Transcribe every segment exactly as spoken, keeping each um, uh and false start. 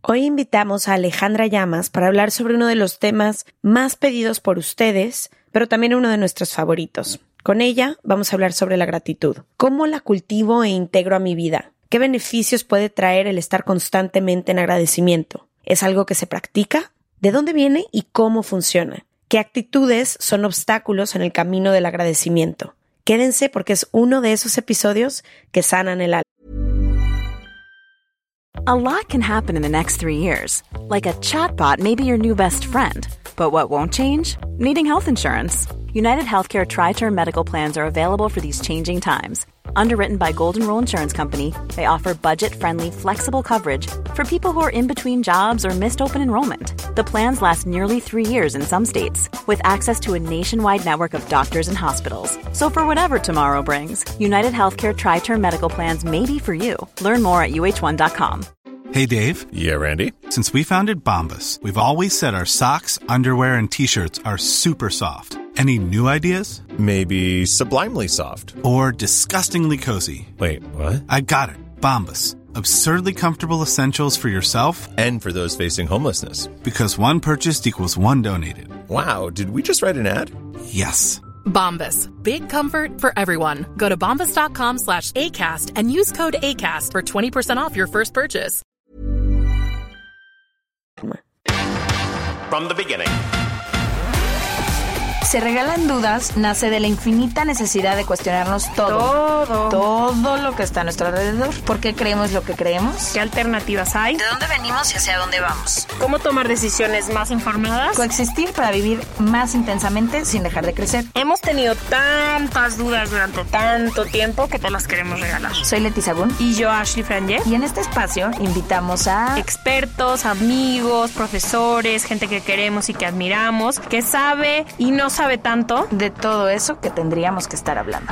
Hoy invitamos a Alejandra Llamas para hablar sobre uno de los temas más pedidos por ustedes, pero también uno de nuestros favoritos. Con ella vamos a hablar sobre la gratitud. ¿Cómo la cultivo e integro a mi vida? ¿Qué beneficios puede traer el estar constantemente en agradecimiento? ¿Es algo que se practica? ¿De dónde viene y cómo funciona? ¿Qué actitudes son obstáculos en el camino del agradecimiento? Quédense porque es uno de esos episodios que sanan el alma. A lot can happen in the next three years. Like a chatbot may be your new best friend. But what won't change? Needing health insurance. United Healthcare Tri-Term Medical Plans are available for these changing times. Underwritten by Golden Rule Insurance Company, they offer budget-friendly, flexible coverage for people who are in between jobs or missed open enrollment. The plans last nearly three years in some states, with access to a nationwide network of doctors and hospitals. So for whatever tomorrow brings, United Healthcare Tri-Term Medical Plans may be for you. Learn more at U H one dot com. Hey, Dave. Yeah, Randy? Since we founded Bombas, we've always said our socks, underwear, and T-shirts are super soft. Any new ideas? Maybe sublimely soft. Or disgustingly cozy. Wait, what? I got it. Bombas. Absurdly comfortable essentials for yourself and for those facing homelessness. Because one purchased equals one donated. Wow, did we just write an ad? Yes. Bombas. Big comfort for everyone. Go to bombas.com slash ACAST and use code ACAST for twenty percent off your first purchase. From the beginning. Se Regalan Dudas nace de la infinita necesidad de cuestionarnos todo. Todo. Todo lo que está a nuestro alrededor. ¿Por qué creemos lo que creemos? ¿Qué alternativas hay? ¿De dónde venimos y hacia dónde vamos? ¿Cómo tomar decisiones más informadas? Coexistir para vivir más intensamente sin dejar de crecer. Hemos tenido tantas dudas durante tanto tiempo que te las queremos regalar. Soy Leti Sagún. Y yo, Ashley Franje. Y en este espacio invitamos a expertos, amigos, profesores, gente que queremos y que admiramos, que sabe y no sabe tanto de todo eso que tendríamos que estar hablando.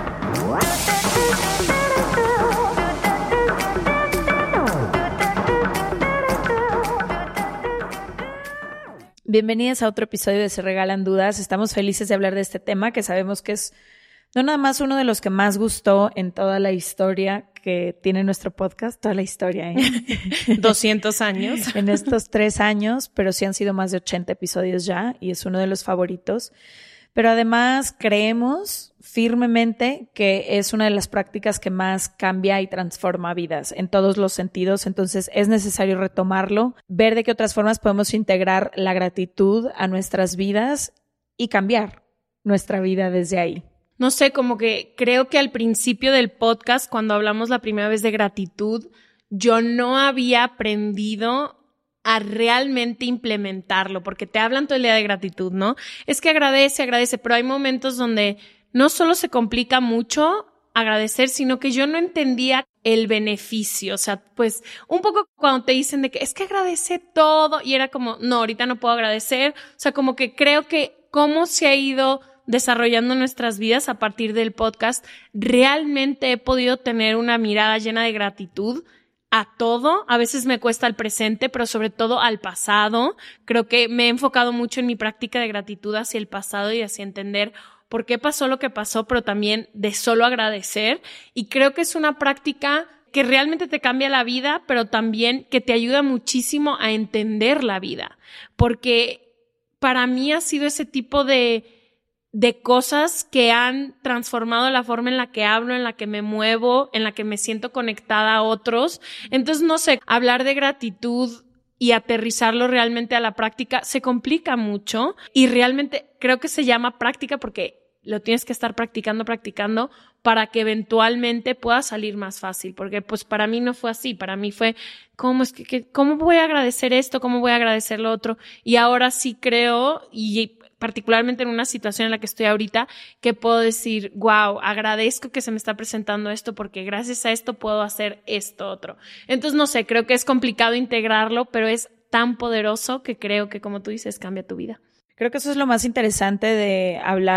Bienvenidas a otro episodio de Se Regalan Dudas. Estamos felices de hablar de este tema que sabemos que es no nada más uno de los que más gustó en toda la historia que tiene nuestro podcast, toda la historia, ¿eh? doscientos años. En estos tres años, pero sí han sido más de ochenta episodios ya y es uno de los favoritos. Pero además creemos firmemente que es una de las prácticas que más cambia y transforma vidas en todos los sentidos. Entonces es necesario retomarlo, ver de qué otras formas podemos integrar la gratitud a nuestras vidas y cambiar nuestra vida desde ahí. No sé, como que creo que al principio del podcast, cuando hablamos la primera vez de gratitud, yo no había aprendido a realmente implementarlo, porque te hablan todo el día de gratitud, ¿no? Es que agradece, agradece, pero hay momentos donde no solo se complica mucho agradecer, sino que yo no entendía el beneficio. O sea, pues un poco cuando te dicen de que es que agradece todo y era como, no, ahorita no puedo agradecer. O sea, como que creo que cómo se ha ido desarrollando nuestras vidas a partir del podcast, realmente he podido tener una mirada llena de gratitud a todo. A veces me cuesta al presente, pero sobre todo al pasado. Creo que me he enfocado mucho en mi práctica de gratitud hacia el pasado y hacia entender por qué pasó lo que pasó, pero también de solo agradecer. Y creo que es una práctica que realmente te cambia la vida, pero también que te ayuda muchísimo a entender la vida. Porque para mí ha sido ese tipo de de cosas que han transformado la forma en la que hablo, en la que me muevo, en la que me siento conectada a otros. Entonces, no sé, hablar de gratitud y aterrizarlo realmente a la práctica se complica mucho y realmente creo que se llama práctica porque lo tienes que estar practicando, practicando para que eventualmente pueda salir más fácil, porque pues para mí no fue así, para mí fue ¿cómo es que, que cómo voy a agradecer esto? ¿Cómo voy a agradecer lo otro? Y ahora sí creo y particularmente en una situación en la que estoy ahorita, que puedo decir, wow, agradezco que se me está presentando esto porque gracias a esto puedo hacer esto otro. Entonces, no sé, creo que es complicado integrarlo, pero es tan poderoso que creo que, como tú dices, cambia tu vida. Creo que eso es lo más interesante de hablar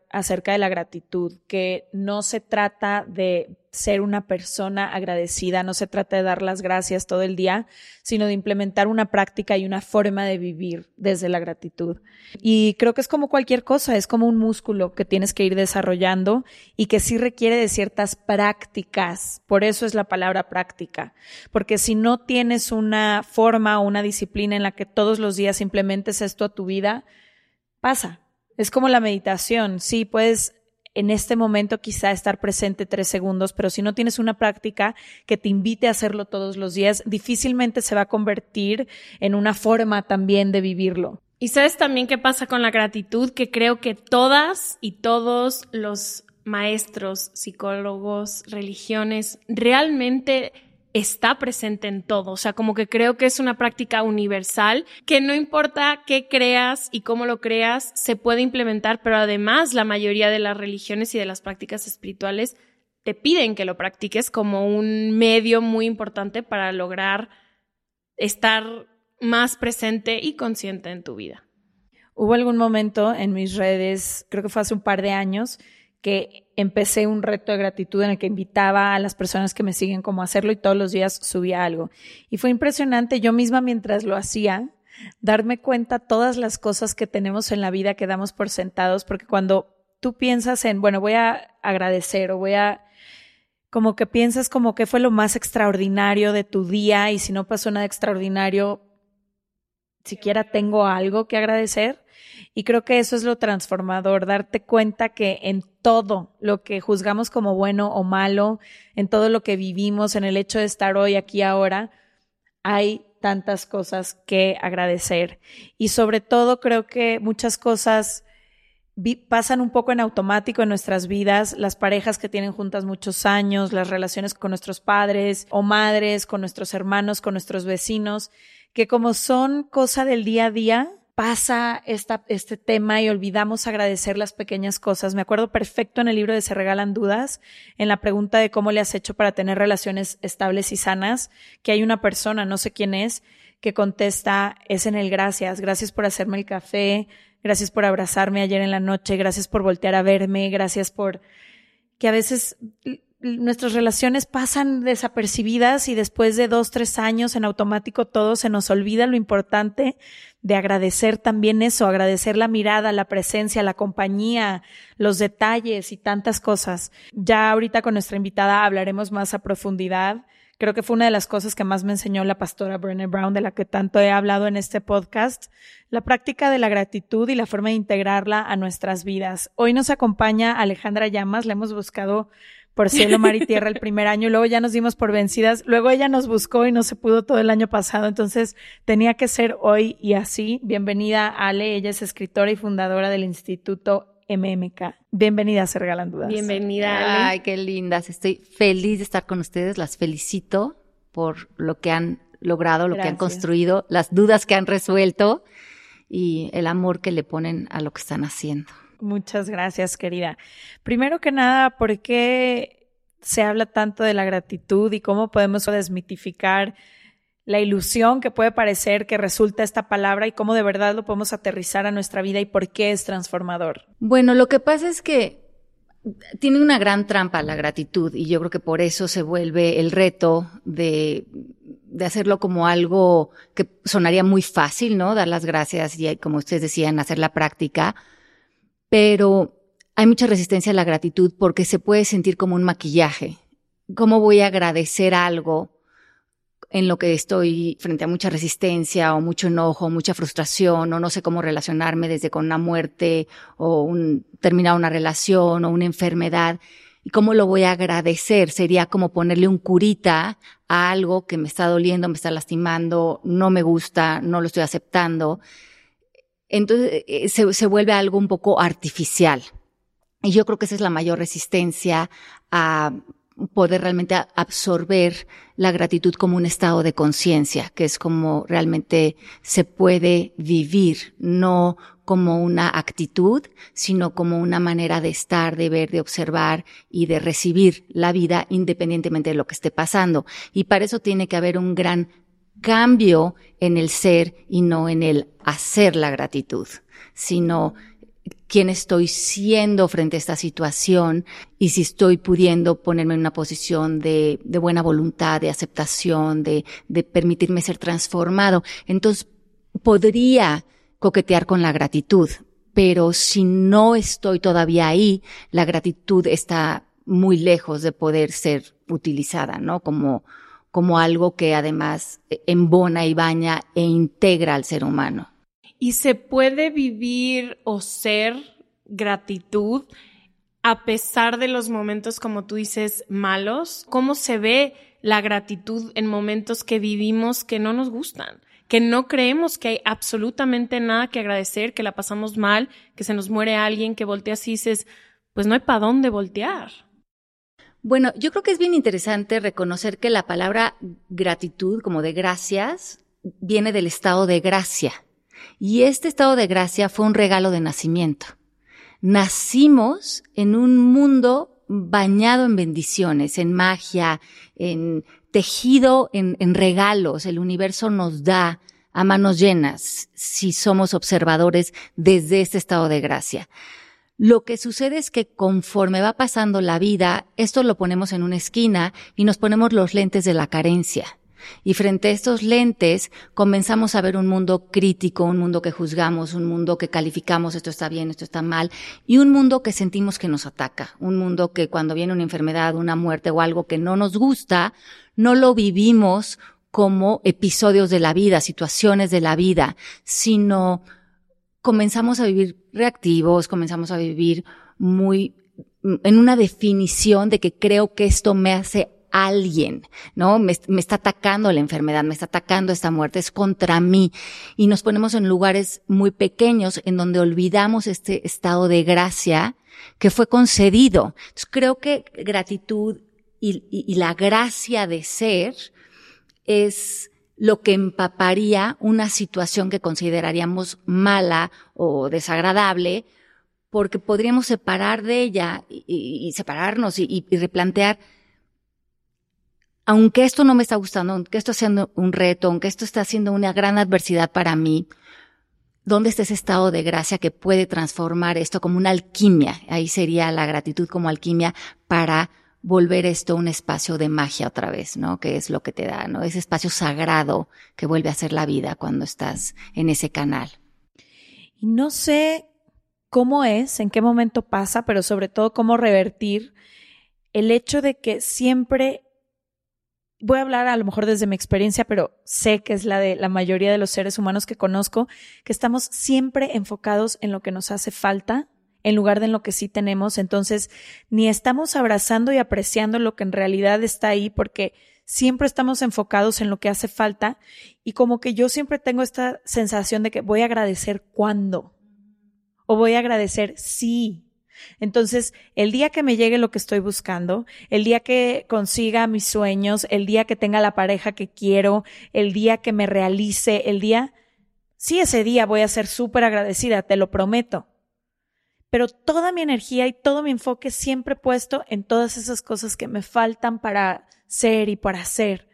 acerca de la gratitud, que no se trata de ser una persona agradecida, no se trata de dar las gracias todo el día, sino de implementar una práctica y una forma de vivir desde la gratitud. Y creo que es como cualquier cosa, es como un músculo que tienes que ir desarrollando y que sí requiere de ciertas prácticas. Por eso es la palabra práctica, porque si no tienes una forma o una disciplina en la que todos los días implementes esto a tu vida, pasa. Es como la meditación, sí, puedes en este momento quizá estar presente tres segundos, pero si no tienes una práctica que te invite a hacerlo todos los días, difícilmente se va a convertir en una forma también de vivirlo. Y ¿sabes también qué pasa con la gratitud? Que creo que todas y todos los maestros, psicólogos, religiones, realmente está presente en todo. O sea, como que creo que es una práctica universal que no importa qué creas y cómo lo creas, se puede implementar, pero además la mayoría de las religiones y de las prácticas espirituales te piden que lo practiques como un medio muy importante para lograr estar más presente y consciente en tu vida. Hubo algún momento en mis redes, creo que fue hace un par de años, que empecé un reto de gratitud en el que invitaba a las personas que me siguen como a hacerlo y todos los días subía algo. Y fue impresionante yo misma mientras lo hacía, darme cuenta todas las cosas que tenemos en la vida que damos por sentados, porque cuando tú piensas en, bueno, voy a agradecer o voy a, como que piensas como que fue lo más extraordinario de tu día y si no pasó nada extraordinario, siquiera tengo algo que agradecer. Y creo que eso es lo transformador, darte cuenta que en todo lo que juzgamos como bueno o malo, en todo lo que vivimos, en el hecho de estar hoy, aquí, ahora, hay tantas cosas que agradecer. Y sobre todo creo que muchas cosas vi- pasan un poco en automático en nuestras vidas, las parejas que tienen juntas muchos años, las relaciones con nuestros padres o madres, con nuestros hermanos, con nuestros vecinos, que como son cosa del día a día, pasa esta, este tema y olvidamos agradecer las pequeñas cosas. Me acuerdo perfecto en el libro de Se Regalan Dudas, en la pregunta de cómo le has hecho para tener relaciones estables y sanas, que hay una persona, no sé quién es, que contesta, es en el gracias. Gracias por hacerme el café, gracias por abrazarme ayer en la noche, gracias por voltear a verme, gracias por que a veces nuestras relaciones pasan desapercibidas y después de dos, tres años en automático todo se nos olvida lo importante de agradecer también eso, agradecer la mirada, la presencia, la compañía, los detalles y tantas cosas. Ya ahorita con nuestra invitada hablaremos más a profundidad. Creo que fue una de las cosas que más me enseñó la pastora Brené Brown, de la que tanto he hablado en este podcast, la práctica de la gratitud y la forma de integrarla a nuestras vidas. Hoy nos acompaña Alejandra Llamas, la hemos buscado por cielo, mar y tierra el primer año, y luego ya nos dimos por vencidas, luego ella nos buscó y no se pudo todo el año pasado, entonces tenía que ser hoy y así. Bienvenida Ale, ella es escritora y fundadora del Instituto M M K. Bienvenida a Se Regalan Dudas. Bienvenida Ale. Ay, qué lindas, estoy feliz de estar con ustedes, las felicito por lo que han logrado, lo Gracias. que han construido, las dudas que han resuelto y el amor que le ponen a lo que están haciendo. Muchas gracias, querida. Primero que nada, ¿por qué se habla tanto de la gratitud y cómo podemos desmitificar la ilusión que puede parecer que resulta esta palabra y cómo de verdad lo podemos aterrizar a nuestra vida y por qué es transformador? Bueno, lo que pasa es que tiene una gran trampa la gratitud y yo creo que por eso se vuelve el reto de, de hacerlo como algo que sonaría muy fácil, ¿no? Dar las gracias y, como ustedes decían, hacer la práctica. Pero hay mucha resistencia a la gratitud porque se puede sentir como un maquillaje. ¿Cómo voy a agradecer algo en lo que estoy frente a mucha resistencia o mucho enojo, mucha frustración o no sé cómo relacionarme desde con una muerte o un, terminar una relación o una enfermedad? ¿Y cómo lo voy a agradecer? Sería como ponerle un curita a algo que me está doliendo, me está lastimando, no me gusta, no lo estoy aceptando. Entonces se, se vuelve algo un poco artificial. Y yo creo que esa es la mayor resistencia a poder realmente absorber la gratitud como un estado de conciencia, que es como realmente se puede vivir, no como una actitud, sino como una manera de estar, de ver, de observar y de recibir la vida independientemente de lo que esté pasando. Y para eso tiene que haber un gran cambio en el ser y no en el hacer la gratitud, sino quién estoy siendo frente a esta situación y si estoy pudiendo ponerme en una posición de, de buena voluntad, de aceptación, de, de permitirme ser transformado. Entonces, podría coquetear con la gratitud, pero si no estoy todavía ahí, la gratitud está muy lejos de poder ser utilizada, ¿no? Como, como algo que además embona y baña e integra al ser humano. ¿Y se puede vivir o ser gratitud a pesar de los momentos, como tú dices, malos? ¿Cómo se ve la gratitud en momentos que vivimos que no nos gustan? Que no creemos que hay absolutamente nada que agradecer, que la pasamos mal, que se nos muere alguien, que volteas y dices, pues no hay para dónde voltear. Bueno, yo creo que es bien interesante reconocer que la palabra gratitud, como de gracias, viene del estado de gracia. Y este estado de gracia fue un regalo de nacimiento. Nacimos en un mundo bañado en bendiciones, en magia, en tejido en, en regalos. El universo nos da a manos llenas si somos observadores desde este estado de gracia. Lo que sucede es que conforme va pasando la vida, esto lo ponemos en una esquina y nos ponemos los lentes de la carencia. Y frente a estos lentes comenzamos a ver un mundo crítico, un mundo que juzgamos, un mundo que calificamos, esto está bien, esto está mal, y un mundo que sentimos que nos ataca, un mundo que cuando viene una enfermedad, una muerte o algo que no nos gusta, no lo vivimos como episodios de la vida, situaciones de la vida, sino comenzamos a vivir reactivos, comenzamos a vivir muy en una definición de que creo que esto me hace alguien, ¿no? Me, me está atacando la enfermedad, me está atacando esta muerte, es contra mí. Y nos ponemos en lugares muy pequeños en donde olvidamos este estado de gracia que fue concedido. Entonces, creo que gratitud y, y, y la gracia de ser es lo que empaparía una situación que consideraríamos mala o desagradable, porque podríamos separar de ella y, y, y separarnos y, y, y replantear, aunque esto no me está gustando, aunque esto está siendo un reto, aunque esto está siendo una gran adversidad para mí, ¿dónde está ese estado de gracia que puede transformar esto como una alquimia? Ahí sería la gratitud como alquimia para volver esto un espacio de magia otra vez, ¿no? Que es lo que te da, ¿no? Ese espacio sagrado que vuelve a ser la vida cuando estás en ese canal. Y no sé cómo es, en qué momento pasa, pero sobre todo cómo revertir el hecho de que siempre, voy a hablar a lo mejor desde mi experiencia, pero sé que es la de la mayoría de los seres humanos que conozco, que estamos siempre enfocados en lo que nos hace falta, en lugar de en lo que sí tenemos. Entonces, ni estamos abrazando y apreciando lo que en realidad está ahí, porque siempre estamos enfocados en lo que hace falta, y como que yo siempre tengo esta sensación de que voy a agradecer cuándo, o voy a agradecer sí. Entonces, el día que me llegue lo que estoy buscando, el día que consiga mis sueños, el día que tenga la pareja que quiero, el día que me realice, el día, sí, ese día voy a ser súper agradecida, te lo prometo. Pero toda mi energía y todo mi enfoque siempre puesto en todas esas cosas que me faltan para ser y para hacer.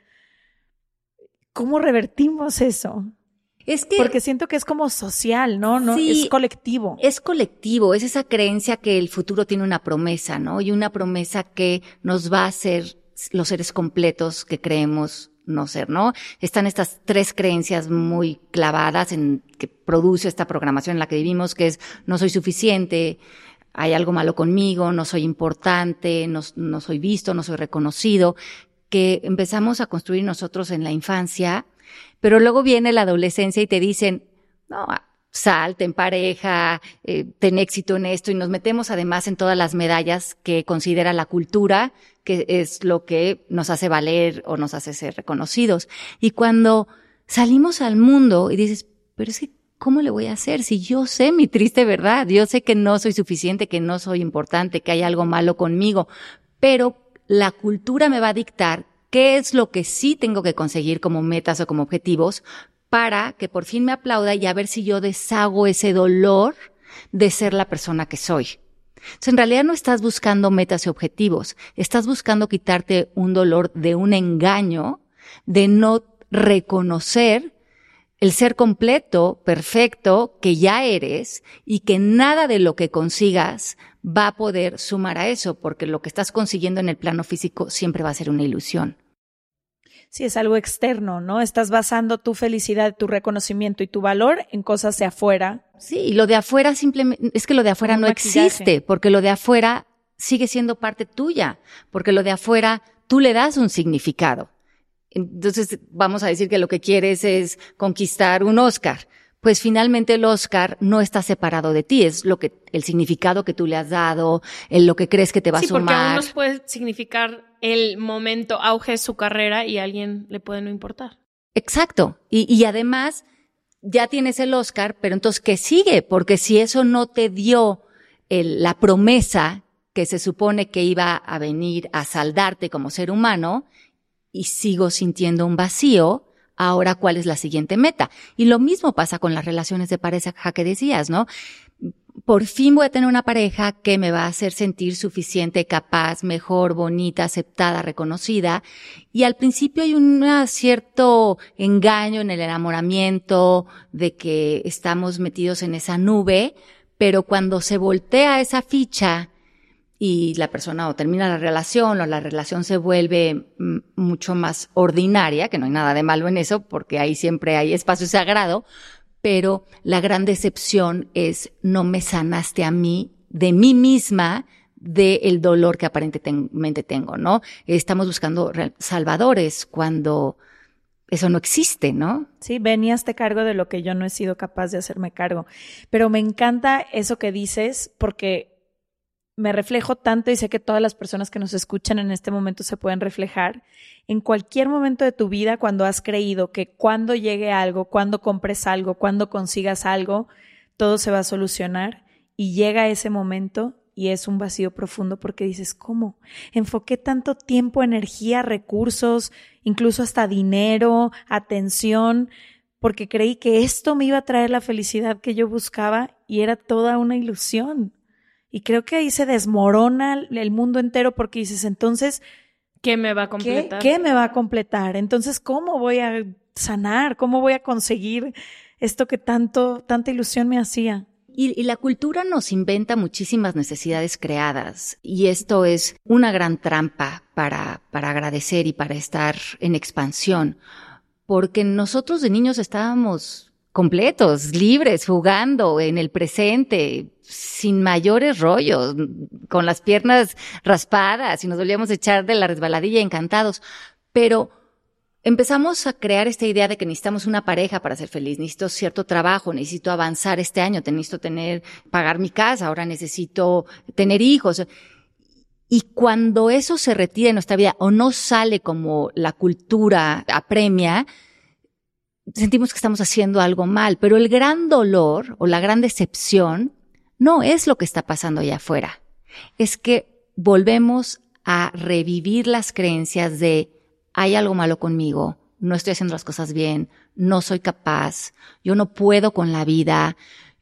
¿Cómo revertimos eso? Es que, porque siento que es como social, ¿no? No, sí, es colectivo. Es colectivo, es esa creencia que el futuro tiene una promesa, ¿no? Y una promesa que nos va a hacer los seres completos que creemos no ser, ¿no? Están estas tres creencias muy clavadas en que produce esta programación en la que vivimos, que es no soy suficiente, hay algo malo conmigo, no soy importante, no, no soy visto, no soy reconocido, que empezamos a construir nosotros en la infancia, pero luego viene la adolescencia y te dicen, no, sal, ten pareja, eh, ten éxito en esto, y nos metemos además en todas las medallas que considera la cultura, que es lo que nos hace valer o nos hace ser reconocidos. Y cuando salimos al mundo y dices, pero es que, ¿cómo le voy a hacer? Si yo sé mi triste verdad, yo sé que no soy suficiente, que no soy importante, que hay algo malo conmigo, pero la cultura me va a dictar qué es lo que sí tengo que conseguir como metas o como objetivos para que por fin me aplauda y a ver si yo deshago ese dolor de ser la persona que soy. Entonces, en realidad no estás buscando metas y objetivos, estás buscando quitarte un dolor de un engaño, de no reconocer el ser completo, perfecto, que ya eres y que nada de lo que consigas va a poder sumar a eso, porque lo que estás consiguiendo en el plano físico siempre va a ser una ilusión. Sí, es algo externo, ¿no? Estás basando tu felicidad, tu reconocimiento y tu valor en cosas de afuera. Sí, y lo de afuera simplemente, es que lo de afuera no existe, porque lo de afuera sigue siendo parte tuya, porque lo de afuera tú le das un significado. Entonces, vamos a decir que lo que quieres es conquistar un Oscar. Pues finalmente el Oscar no está separado de ti, es lo que, el significado que tú le has dado, el lo que crees que te va sí, a sumar. Sí, porque a unos puede significar el momento auge de su carrera y a alguien le puede no importar. Exacto. Y, y además, ya tienes el Oscar, pero entonces, ¿qué sigue? Porque si eso no te dio el, la promesa que se supone que iba a venir a saldarte como ser humano, y sigo sintiendo un vacío, ahora, ¿cuál es la siguiente meta? Y lo mismo pasa con las relaciones de pareja que decías, ¿no? Por fin voy a tener una pareja que me va a hacer sentir suficiente, capaz, mejor, bonita, aceptada, reconocida. Y al principio hay un cierto engaño en el enamoramiento de que estamos metidos en esa nube, pero cuando se voltea esa ficha y la persona o termina la relación o la relación se vuelve m- mucho más ordinaria, que no hay nada de malo en eso porque ahí siempre hay espacio sagrado, pero la gran decepción es no me sanaste a mí, de mí misma, del dolor que aparentemente tengo, ¿no? Estamos buscando salvadores cuando eso no existe, ¿no? Sí, ven y hazte cargo de lo que yo no he sido capaz de hacerme cargo. Pero me encanta eso que dices porque me reflejo tanto y sé que todas las personas que nos escuchan en este momento se pueden reflejar. En cualquier momento de tu vida, cuando has creído que cuando llegue algo, cuando compres algo, cuando consigas algo, todo se va a solucionar y llega ese momento y es un vacío profundo porque dices, ¿cómo? Enfoqué tanto tiempo, energía, recursos, incluso hasta dinero, atención, porque creí que esto me iba a traer la felicidad que yo buscaba y era toda una ilusión. Y creo que ahí se desmorona el mundo entero porque dices, entonces, ¿qué me va a completar? ¿Qué, qué me va a completar? Entonces, ¿cómo voy a sanar? ¿Cómo voy a conseguir esto que tanto, tanta ilusión me hacía? Y, y la cultura nos inventa muchísimas necesidades creadas y esto es una gran trampa para, para agradecer y para estar en expansión, porque nosotros de niños estábamos completos, libres, jugando en el presente, sin mayores rollos, con las piernas raspadas y nos volvíamos a echar de la resbaladilla encantados. Pero empezamos a crear esta idea de que necesitamos una pareja para ser feliz, necesito cierto trabajo, necesito avanzar este año, necesito tener, pagar mi casa, ahora necesito tener hijos. Y cuando eso se retira de nuestra vida o no sale como la cultura apremia, sentimos que estamos haciendo algo mal, pero el gran dolor o la gran decepción no es lo que está pasando allá afuera. Es que volvemos a revivir las creencias de hay algo malo conmigo, no estoy haciendo las cosas bien, no soy capaz, yo no puedo con la vida,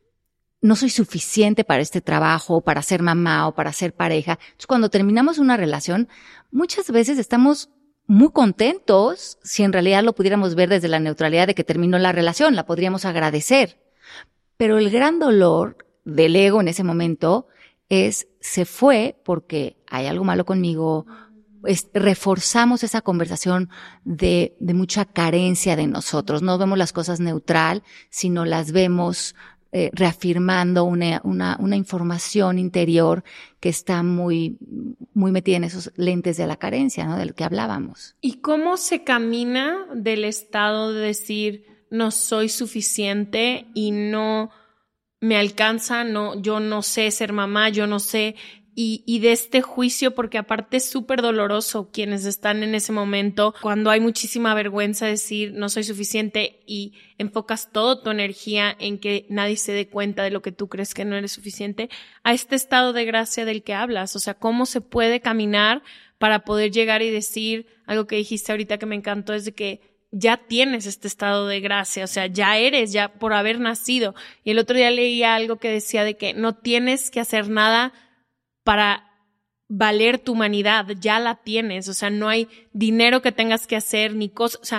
no soy suficiente para este trabajo, para ser mamá o para ser pareja. Entonces, cuando terminamos una relación, muchas veces estamos muy contentos si en realidad lo pudiéramos ver desde la neutralidad de que terminó la relación, la podríamos agradecer. Pero el gran dolor del ego en ese momento es, se fue porque hay algo malo conmigo, es, reforzamos esa conversación de, de mucha carencia de nosotros, no vemos las cosas neutral, sino las vemos eh, reafirmando una, una, una información interior que está muy, muy metida en esos lentes de la carencia, ¿no? Del que hablábamos. ¿Y cómo se camina del estado de decir no soy suficiente y no me alcanza, no, yo no sé ser mamá, yo no sé, y, y de este juicio, porque aparte es súper doloroso quienes están en ese momento, cuando hay muchísima vergüenza de decir no soy suficiente y enfocas toda tu energía en que nadie se dé cuenta de lo que tú crees que no eres suficiente, a este estado de gracia del que hablas, o sea, cómo se puede caminar para poder llegar y decir algo que dijiste ahorita que me encantó, es de que ya tienes este estado de gracia, o sea, ya eres, ya por haber nacido. Y el otro día leía algo que decía de que no tienes que hacer nada para valer tu humanidad, ya la tienes, o sea, no hay dinero que tengas que hacer ni cosas, o sea,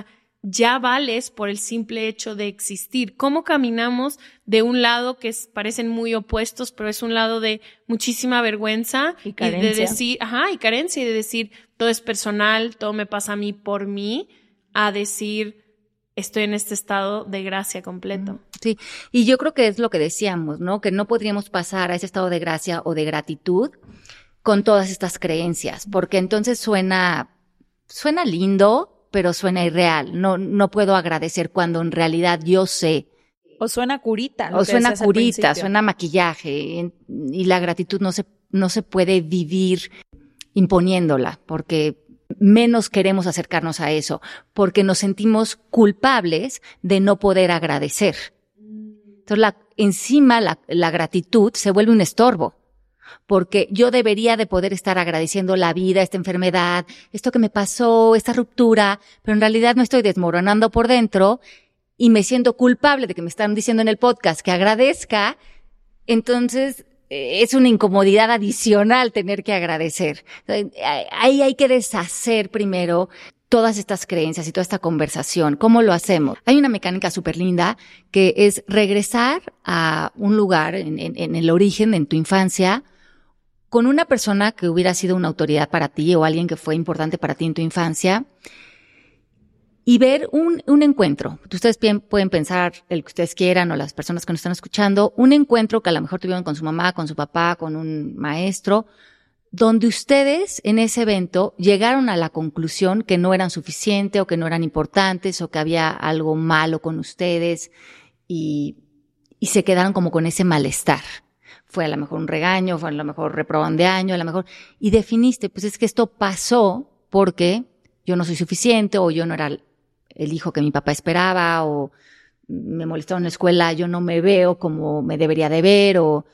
ya vales por el simple hecho de existir. ¿Cómo caminamos de un lado que es, parecen muy opuestos, pero es un lado de muchísima vergüenza y carencia? Y de decir, ajá, y carencia, y de decir, todo es personal, todo me pasa a mí por mí, a decir, estoy en este estado de gracia completo. Sí, y yo creo que es lo que decíamos, ¿no? Que no podríamos pasar a ese estado de gracia o de gratitud con todas estas creencias, porque entonces suena, suena lindo, pero suena irreal. No, no puedo agradecer cuando en realidad yo sé. O suena curita. O suena curita, suena maquillaje. Y la gratitud no se, no se puede vivir imponiéndola, porque menos queremos acercarnos a eso, porque nos sentimos culpables de no poder agradecer. Entonces, la, encima la, la gratitud se vuelve un estorbo. Porque yo debería de poder estar agradeciendo la vida, esta enfermedad, esto que me pasó, esta ruptura, pero en realidad me estoy desmoronando por dentro y me siento culpable de que me están diciendo en el podcast que agradezca. Entonces, eh, es una incomodidad adicional tener que agradecer. Ahí hay que deshacer primero todas estas creencias y toda esta conversación. ¿Cómo lo hacemos? Hay una mecánica súper linda que es regresar a un lugar en, en, en el origen, en tu infancia, con una persona que hubiera sido una autoridad para ti o alguien que fue importante para ti en tu infancia y ver un, un encuentro. Ustedes pueden pensar el que ustedes quieran o las personas que nos están escuchando, un encuentro que a lo mejor tuvieron con su mamá, con su papá, con un maestro, donde ustedes en ese evento llegaron a la conclusión que no eran suficientes o que no eran importantes o que había algo malo con ustedes y, y se quedaron como con ese malestar. Fue a lo mejor un regaño, fue a lo mejor reprobaron de año, a lo mejor, y definiste, pues es que esto pasó porque yo no soy suficiente, o yo no era el hijo que mi papá esperaba, o me molestaron en la escuela, yo no me veo como me debería de ver, o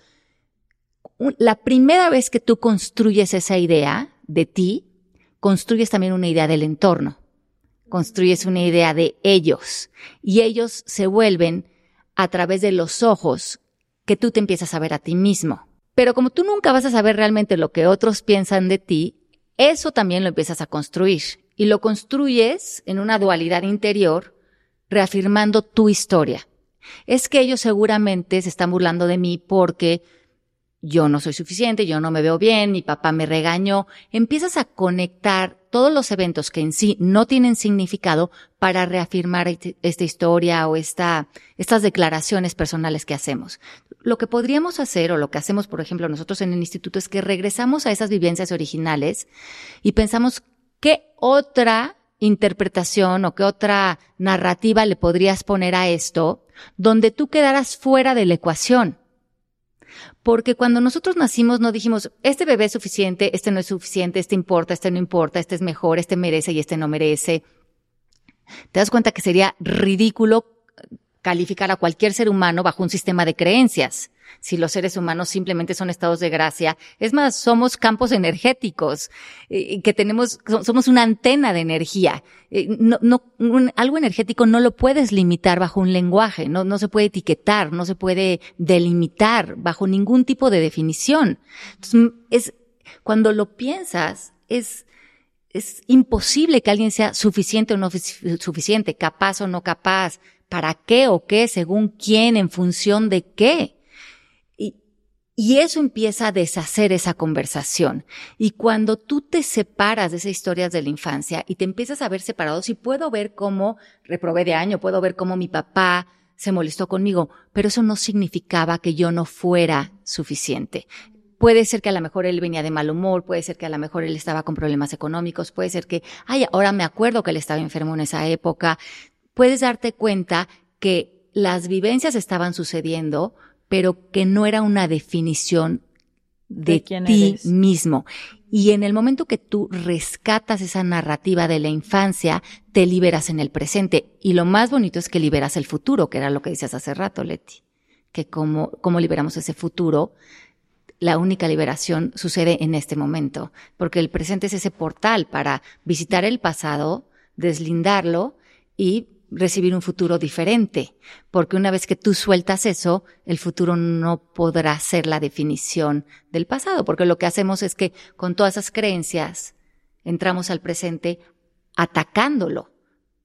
la primera vez que tú construyes esa idea de ti, construyes también una idea del entorno, construyes una idea de ellos, y ellos se vuelven a través de los ojos que tú te empiezas a ver a ti mismo. Pero como tú nunca vas a saber realmente lo que otros piensan de ti, eso también lo empiezas a construir. Y lo construyes en una dualidad interior, reafirmando tu historia. Es que ellos seguramente se están burlando de mí porque yo no soy suficiente, yo no me veo bien, mi papá me regañó. Empiezas a conectar todos los eventos que en sí no tienen significado para reafirmar esta historia o esta, estas declaraciones personales que hacemos. Lo que podríamos hacer, o lo que hacemos, por ejemplo, nosotros en el instituto, es que regresamos a esas vivencias originales y pensamos qué otra interpretación o qué otra narrativa le podrías poner a esto donde tú quedaras fuera de la ecuación. Porque cuando nosotros nacimos no dijimos, este bebé es suficiente, este no es suficiente, este importa, este no importa, este es mejor, este merece y este no merece. Te das cuenta que sería ridículo calificar a cualquier ser humano bajo un sistema de creencias. Si los seres humanos simplemente son estados de gracia, es más, somos campos energéticos, eh, que tenemos, somos una antena de energía. Eh, no, no, un, algo energético no lo puedes limitar bajo un lenguaje, no, no se puede etiquetar, no se puede delimitar bajo ningún tipo de definición. Entonces, es, cuando lo piensas, es, es imposible que alguien sea suficiente o no suficiente, capaz o no capaz, para qué o qué, según quién, en función de qué. Y eso empieza a deshacer esa conversación. Y cuando tú te separas de esas historias de la infancia y te empiezas a ver separados, y puedo ver cómo reprobé de año, puedo ver cómo mi papá se molestó conmigo, pero eso no significaba que yo no fuera suficiente. Puede ser que a lo mejor él venía de mal humor, puede ser que a lo mejor él estaba con problemas económicos, puede ser que, ay, ahora me acuerdo que él estaba enfermo en esa época. Puedes darte cuenta que las vivencias estaban sucediendo, pero que no era una definición de, de quién ti eres. Mismo. Y en el momento que tú rescatas esa narrativa de la infancia, te liberas en el presente. Y lo más bonito es que liberas el futuro, que era lo que decías hace rato, Leti. Que cómo, cómo liberamos ese futuro. La única liberación sucede en este momento, porque el presente es ese portal para visitar el pasado, deslindarlo y recibir un futuro diferente, porque una vez que tú sueltas eso, el futuro no podrá ser la definición del pasado, porque lo que hacemos es que con todas esas creencias entramos al presente atacándolo,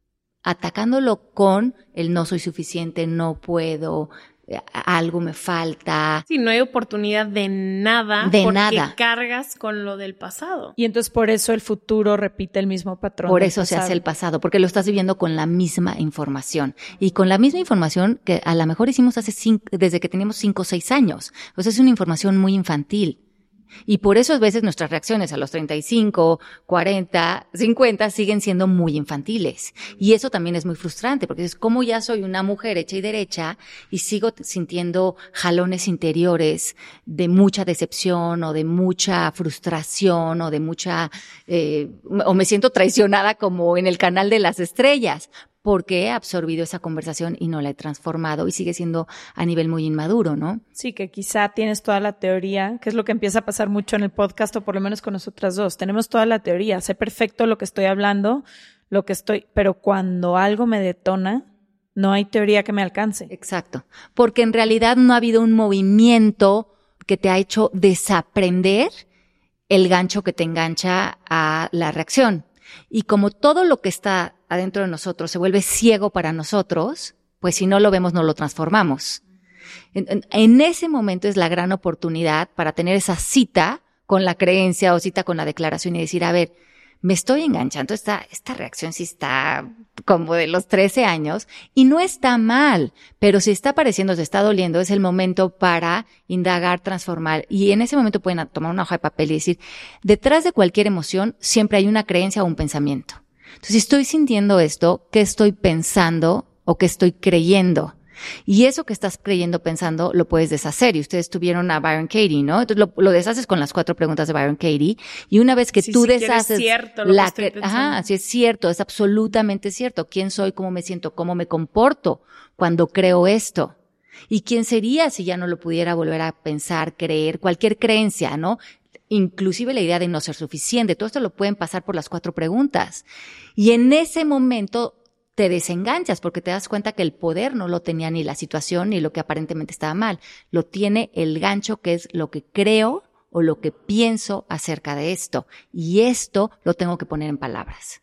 atacándolo con el no soy suficiente, no puedo, algo me falta. Sí, no hay oportunidad de nada de porque nada. cargas con lo del pasado. Y entonces por eso el futuro repite el mismo patrón. Por eso se hace el pasado, porque lo estás viviendo con la misma información. Y con la misma información que a lo mejor hicimos hace cinco, desde que teníamos cinco o seis años. O sea, es una información muy infantil. Y por eso a veces nuestras reacciones a los treinta y cinco, cuarenta, cincuenta siguen siendo muy infantiles. Y eso también es muy frustrante, porque es como ya soy una mujer hecha y derecha y sigo sintiendo jalones interiores de mucha decepción o de mucha frustración o de mucha, eh, o me siento traicionada como en el canal de las estrellas, porque he absorbido esa conversación y no la he transformado y sigue siendo a nivel muy inmaduro, ¿no? Sí, que quizá tienes toda la teoría, que es lo que empieza a pasar mucho en el podcast, o por lo menos con nosotras dos. Tenemos toda la teoría, sé perfecto lo que estoy hablando, lo que estoy, pero cuando algo me detona, no hay teoría que me alcance. Exacto, porque en realidad no ha habido un movimiento que te ha hecho desaprender el gancho que te engancha a la reacción. Y como todo lo que está adentro de nosotros se vuelve ciego para nosotros, pues si no lo vemos, no lo transformamos. En, en, en ese momento es la gran oportunidad para tener esa cita con la creencia o cita con la declaración y decir, a ver, me estoy enganchando, esta, esta reacción sí está como de los trece años y no está mal, pero si está apareciendo, se está doliendo, es el momento para indagar, transformar. Y en ese momento pueden tomar una hoja de papel y decir, detrás de cualquier emoción siempre hay una creencia o un pensamiento. Entonces, si estoy sintiendo esto, ¿qué estoy pensando o qué estoy creyendo? Y eso que estás creyendo, pensando, lo puedes deshacer. Y ustedes tuvieron a Byron Katie, ¿no? Entonces lo, lo deshaces con las cuatro preguntas de Byron Katie. Y una vez que sí, tú sí, deshaces es cierto lo la que estoy ajá, sí es cierto, es absolutamente cierto. ¿Quién soy? ¿Cómo me siento? ¿Cómo me comporto cuando creo esto? ¿Y quién sería si ya no lo pudiera volver a pensar, creer? Cualquier creencia, ¿no? Inclusive la idea de no ser suficiente. Todo esto lo pueden pasar por las cuatro preguntas. Y en ese momento te desenganchas porque te das cuenta que el poder no lo tenía ni la situación ni lo que aparentemente estaba mal. Lo tiene el gancho, que es lo que creo o lo que pienso acerca de esto. Y esto lo tengo que poner en palabras.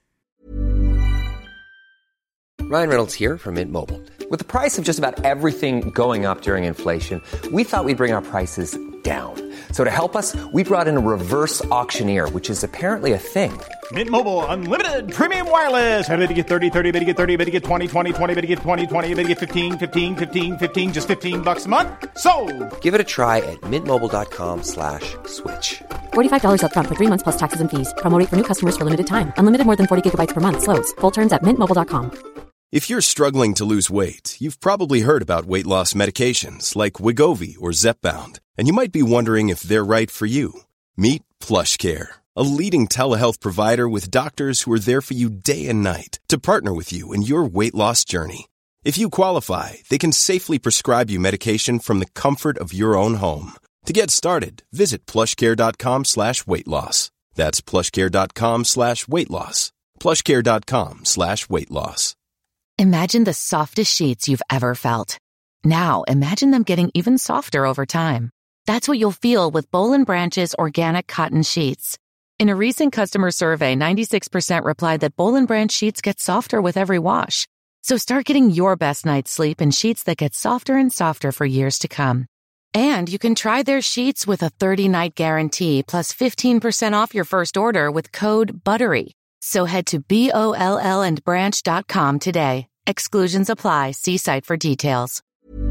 Ryan Reynolds here from Mint Mobile. With the price of just about everything going up during inflation, we thought we'd bring our prices down. So to help us, we brought in a reverse auctioneer, which is apparently a thing. Mint Mobile Unlimited Premium Wireless. How to get thirty, thirty, how to get thirty, how to get twenty, twenty, twenty, how to get twenty, twenty, how to get fifteen, fifteen, fifteen, fifteen, just fifteen bucks a month? Sold! Give it a try at mintmobile.com slash switch. forty-five dollars up front for three months plus taxes and fees. Promo rate for new customers for limited time. Unlimited more than forty gigabytes per month. Slows full terms at mint mobile dot com. If you're struggling to lose weight, you've probably heard about weight loss medications like Wegovy or Zepbound, and you might be wondering if they're right for you. Meet PlushCare, a leading telehealth provider with doctors who are there for you day and night to partner with you in your weight loss journey. If you qualify, they can safely prescribe you medication from the comfort of your own home. To get started, visit plushcare.com slash weight loss. That's plushcare.com slash weight loss. plushcare.com slash weight loss. Imagine the softest sheets you've ever felt. Now, imagine them getting even softer over time. That's what you'll feel with Boll and Branch's organic cotton sheets. In a recent customer survey, ninety-six percent replied that Boll and Branch sheets get softer with every wash. So start getting your best night's sleep in sheets that get softer and softer for years to come. And you can try their sheets with a thirty-night guarantee plus fifteen percent off your first order with code BUTTERY. So head to B O L L and branch dot com today. Exclusions apply. See site for details.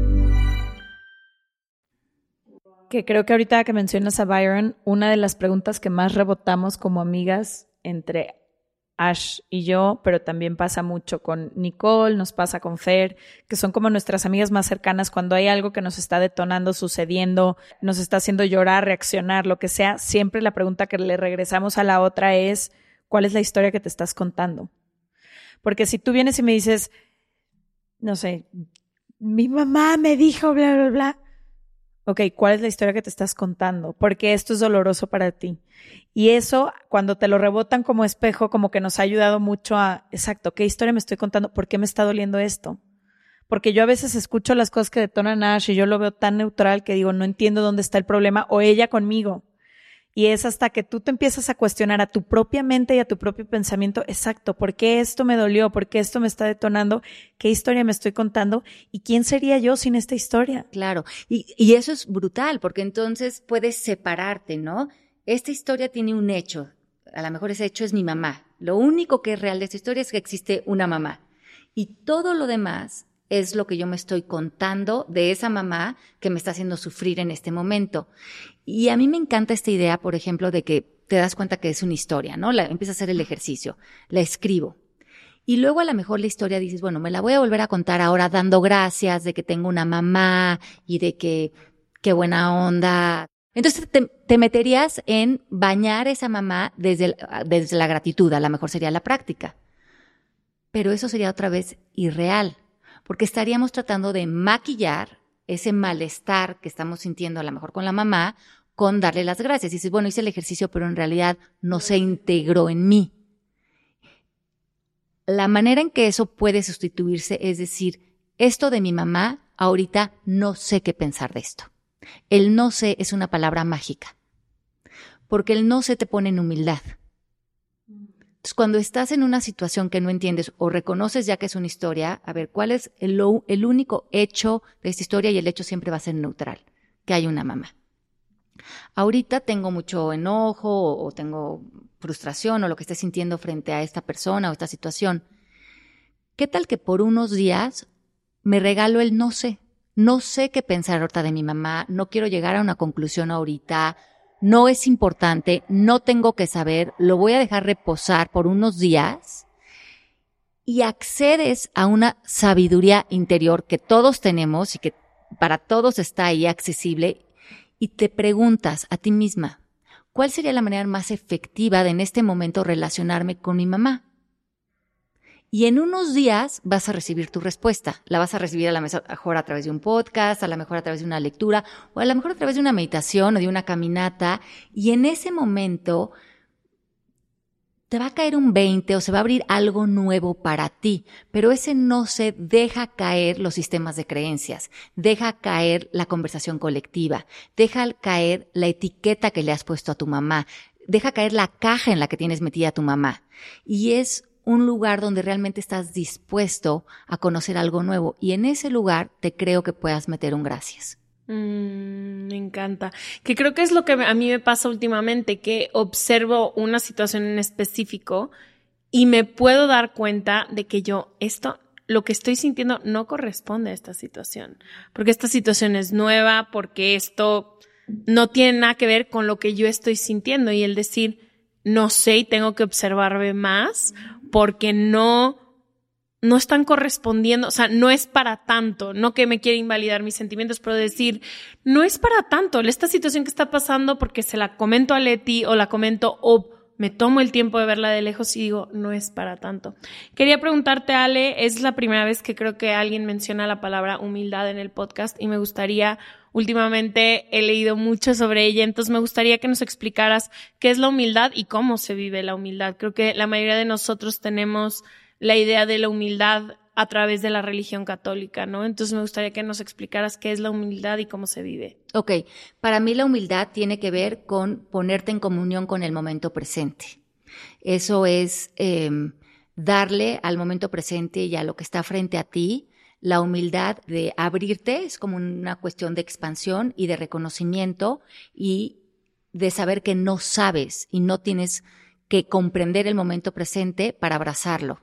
Que creo que ahorita que mencionas a Byron, una de las preguntas que más rebotamos como amigas entre Ash y yo, pero también pasa mucho con Nicole, nos pasa con Fer, que son como nuestras amigas más cercanas. Cuando hay algo que nos está detonando, sucediendo, nos está haciendo llorar, reaccionar, lo que sea, siempre la pregunta que le regresamos a la otra es: ¿cuál es la historia que te estás contando? Porque si tú vienes y me dices, no sé, mi mamá me dijo bla, bla, bla. Ok, ¿cuál es la historia que te estás contando? Porque esto es doloroso para ti. Y eso, cuando te lo rebotan como espejo, como que nos ha ayudado mucho a, exacto, ¿qué historia me estoy contando? ¿Por qué me está doliendo esto? Porque yo a veces escucho las cosas que detonan a Ash y yo lo veo tan neutral que digo, no entiendo dónde está el problema, o ella conmigo. Y es hasta que tú te empiezas a cuestionar a tu propia mente y a tu propio pensamiento, exacto, ¿por qué esto me dolió? ¿Por qué esto me está detonando? ¿Qué historia me estoy contando? ¿Y quién sería yo sin esta historia? Claro, y, y eso es brutal, porque entonces puedes separarte, ¿no? Esta historia tiene un hecho, a lo mejor ese hecho es mi mamá. Lo único que es real de esta historia es que existe una mamá. Y todo lo demás es lo que yo me estoy contando de esa mamá que me está haciendo sufrir en este momento. Y a mí me encanta esta idea, por ejemplo, de que te das cuenta que es una historia, ¿no? La, empiezas a hacer el ejercicio, la escribo. Y luego a lo mejor la historia dices, bueno, me la voy a volver a contar ahora dando gracias de que tengo una mamá y de que qué buena onda. Entonces te, te meterías en bañar a esa mamá desde, el, desde la gratitud, a lo mejor sería la práctica. Pero eso sería otra vez irreal, porque estaríamos tratando de maquillar ese malestar que estamos sintiendo a lo mejor con la mamá, con darle las gracias. Y dices, bueno, hice el ejercicio, pero en realidad no se integró en mí. La manera en que eso puede sustituirse es decir, esto de mi mamá, ahorita no sé qué pensar de esto. El no sé es una palabra mágica, porque el no sé te pone en humildad. Entonces, cuando estás en una situación que no entiendes o reconoces ya que es una historia, a ver, ¿cuál es el, el único hecho de esta historia? Y el hecho siempre va a ser neutral, que hay una mamá. Ahorita tengo mucho enojo o, o tengo frustración o lo que esté sintiendo frente a esta persona o esta situación. ¿Qué tal que por unos días me regalo el no sé? No sé qué pensar ahorita de mi mamá, no quiero llegar a una conclusión ahorita, no es importante, no tengo que saber, lo voy a dejar reposar por unos días y accedes a una sabiduría interior que todos tenemos y que para todos está ahí accesible y te preguntas a ti misma, ¿cuál sería la manera más efectiva de en este momento relacionarme con mi mamá? Y en unos días vas a recibir tu respuesta. La vas a recibir a lo mejor a través de un podcast, a lo mejor a través de una lectura, o a lo mejor a través de una meditación o de una caminata. Y en ese momento te va a caer un veinte o se va a abrir algo nuevo para ti. Pero ese no se deja caer los sistemas de creencias, deja caer la conversación colectiva, deja caer la etiqueta que le has puesto a tu mamá, deja caer la caja en la que tienes metida a tu mamá. Y es un lugar donde realmente estás dispuesto a conocer algo nuevo. Y en ese lugar te creo que puedas meter un gracias. Mm, me encanta. Que creo que es lo que a mí me pasa últimamente, que observo una situación en específico y me puedo dar cuenta de que yo, esto, lo que estoy sintiendo no corresponde a esta situación. Porque esta situación es nueva, porque esto no tiene nada que ver con lo que yo estoy sintiendo. Y el decir, no sé y tengo que observarme más porque no, no están correspondiendo, o sea, no es para tanto, no que me quiera invalidar mis sentimientos, pero decir, no es para tanto, esta situación que está pasando porque se la comento a Leti o la comento o me tomo el tiempo de verla de lejos y digo, no es para tanto. Quería preguntarte, Ale, es la primera vez que creo que alguien menciona la palabra humildad en el podcast y me gustaría, últimamente he leído mucho sobre ella, entonces me gustaría que nos explicaras qué es la humildad y cómo se vive la humildad. Creo que la mayoría de nosotros tenemos la idea de la humildad a través de la religión católica, ¿no? Entonces me gustaría que nos explicaras qué es la humildad y cómo se vive. Ok, para mí la humildad tiene que ver con ponerte en comunión con el momento presente. Eso es eh, darle al momento presente y a lo que está frente a ti la humildad de abrirte, es como una cuestión de expansión y de reconocimiento y de saber que no sabes y no tienes que comprender el momento presente para abrazarlo.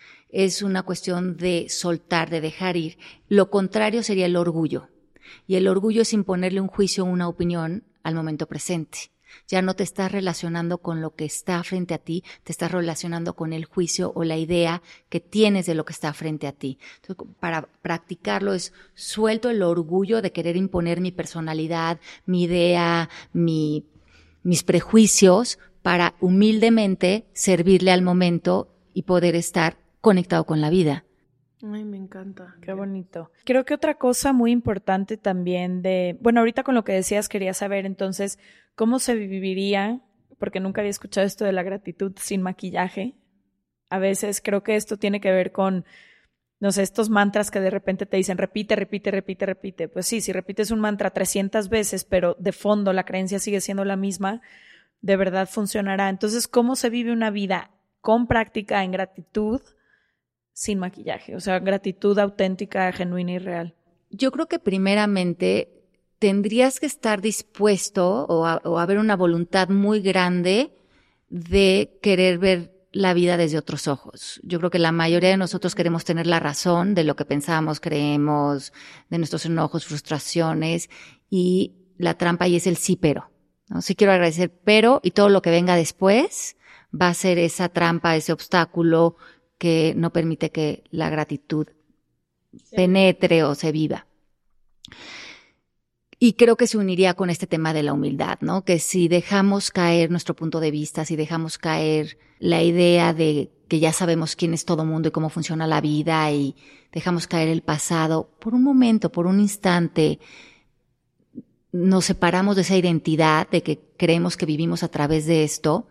Es una cuestión de soltar, de dejar ir. Lo contrario sería el orgullo. Y el orgullo es imponerle un juicio o una opinión al momento presente. Ya no te estás relacionando con lo que está frente a ti, te estás relacionando con el juicio o la idea que tienes de lo que está frente a ti. Entonces, para practicarlo es suelto el orgullo de querer imponer mi personalidad, mi idea, mi, mis prejuicios, para humildemente servirle al momento y poder estar conectado con la vida. Ay, me encanta. Qué bonito. Creo que otra cosa muy importante también de, bueno, ahorita con lo que decías quería saber entonces cómo se viviría, porque nunca había escuchado esto de la gratitud sin maquillaje. A veces creo que esto tiene que ver con, no sé, estos mantras que de repente te dicen repite, repite, repite, repite. Pues sí, si repites un mantra trescientas veces, pero de fondo la creencia sigue siendo la misma, de verdad funcionará. Entonces, ¿cómo se vive una vida con práctica en gratitud sin maquillaje? O sea, gratitud auténtica, genuina y real. Yo creo que primeramente tendrías que estar dispuesto o, a, o haber una voluntad muy grande de querer ver la vida desde otros ojos. Yo creo que la mayoría de nosotros queremos tener la razón de lo que pensamos, creemos, de nuestros enojos, frustraciones, y la trampa ahí es el sí pero, ¿no? Sí quiero agradecer, pero, y todo lo que venga después va a ser esa trampa, ese obstáculo que no permite que la gratitud sí. penetre o se viva. Y creo que se uniría con este tema de la humildad, ¿no? Que si dejamos caer nuestro punto de vista, si dejamos caer la idea de que ya sabemos quién es todo mundo y cómo funciona la vida, y dejamos caer el pasado, por un momento, por un instante, nos separamos de esa identidad de que creemos que vivimos a través de esto,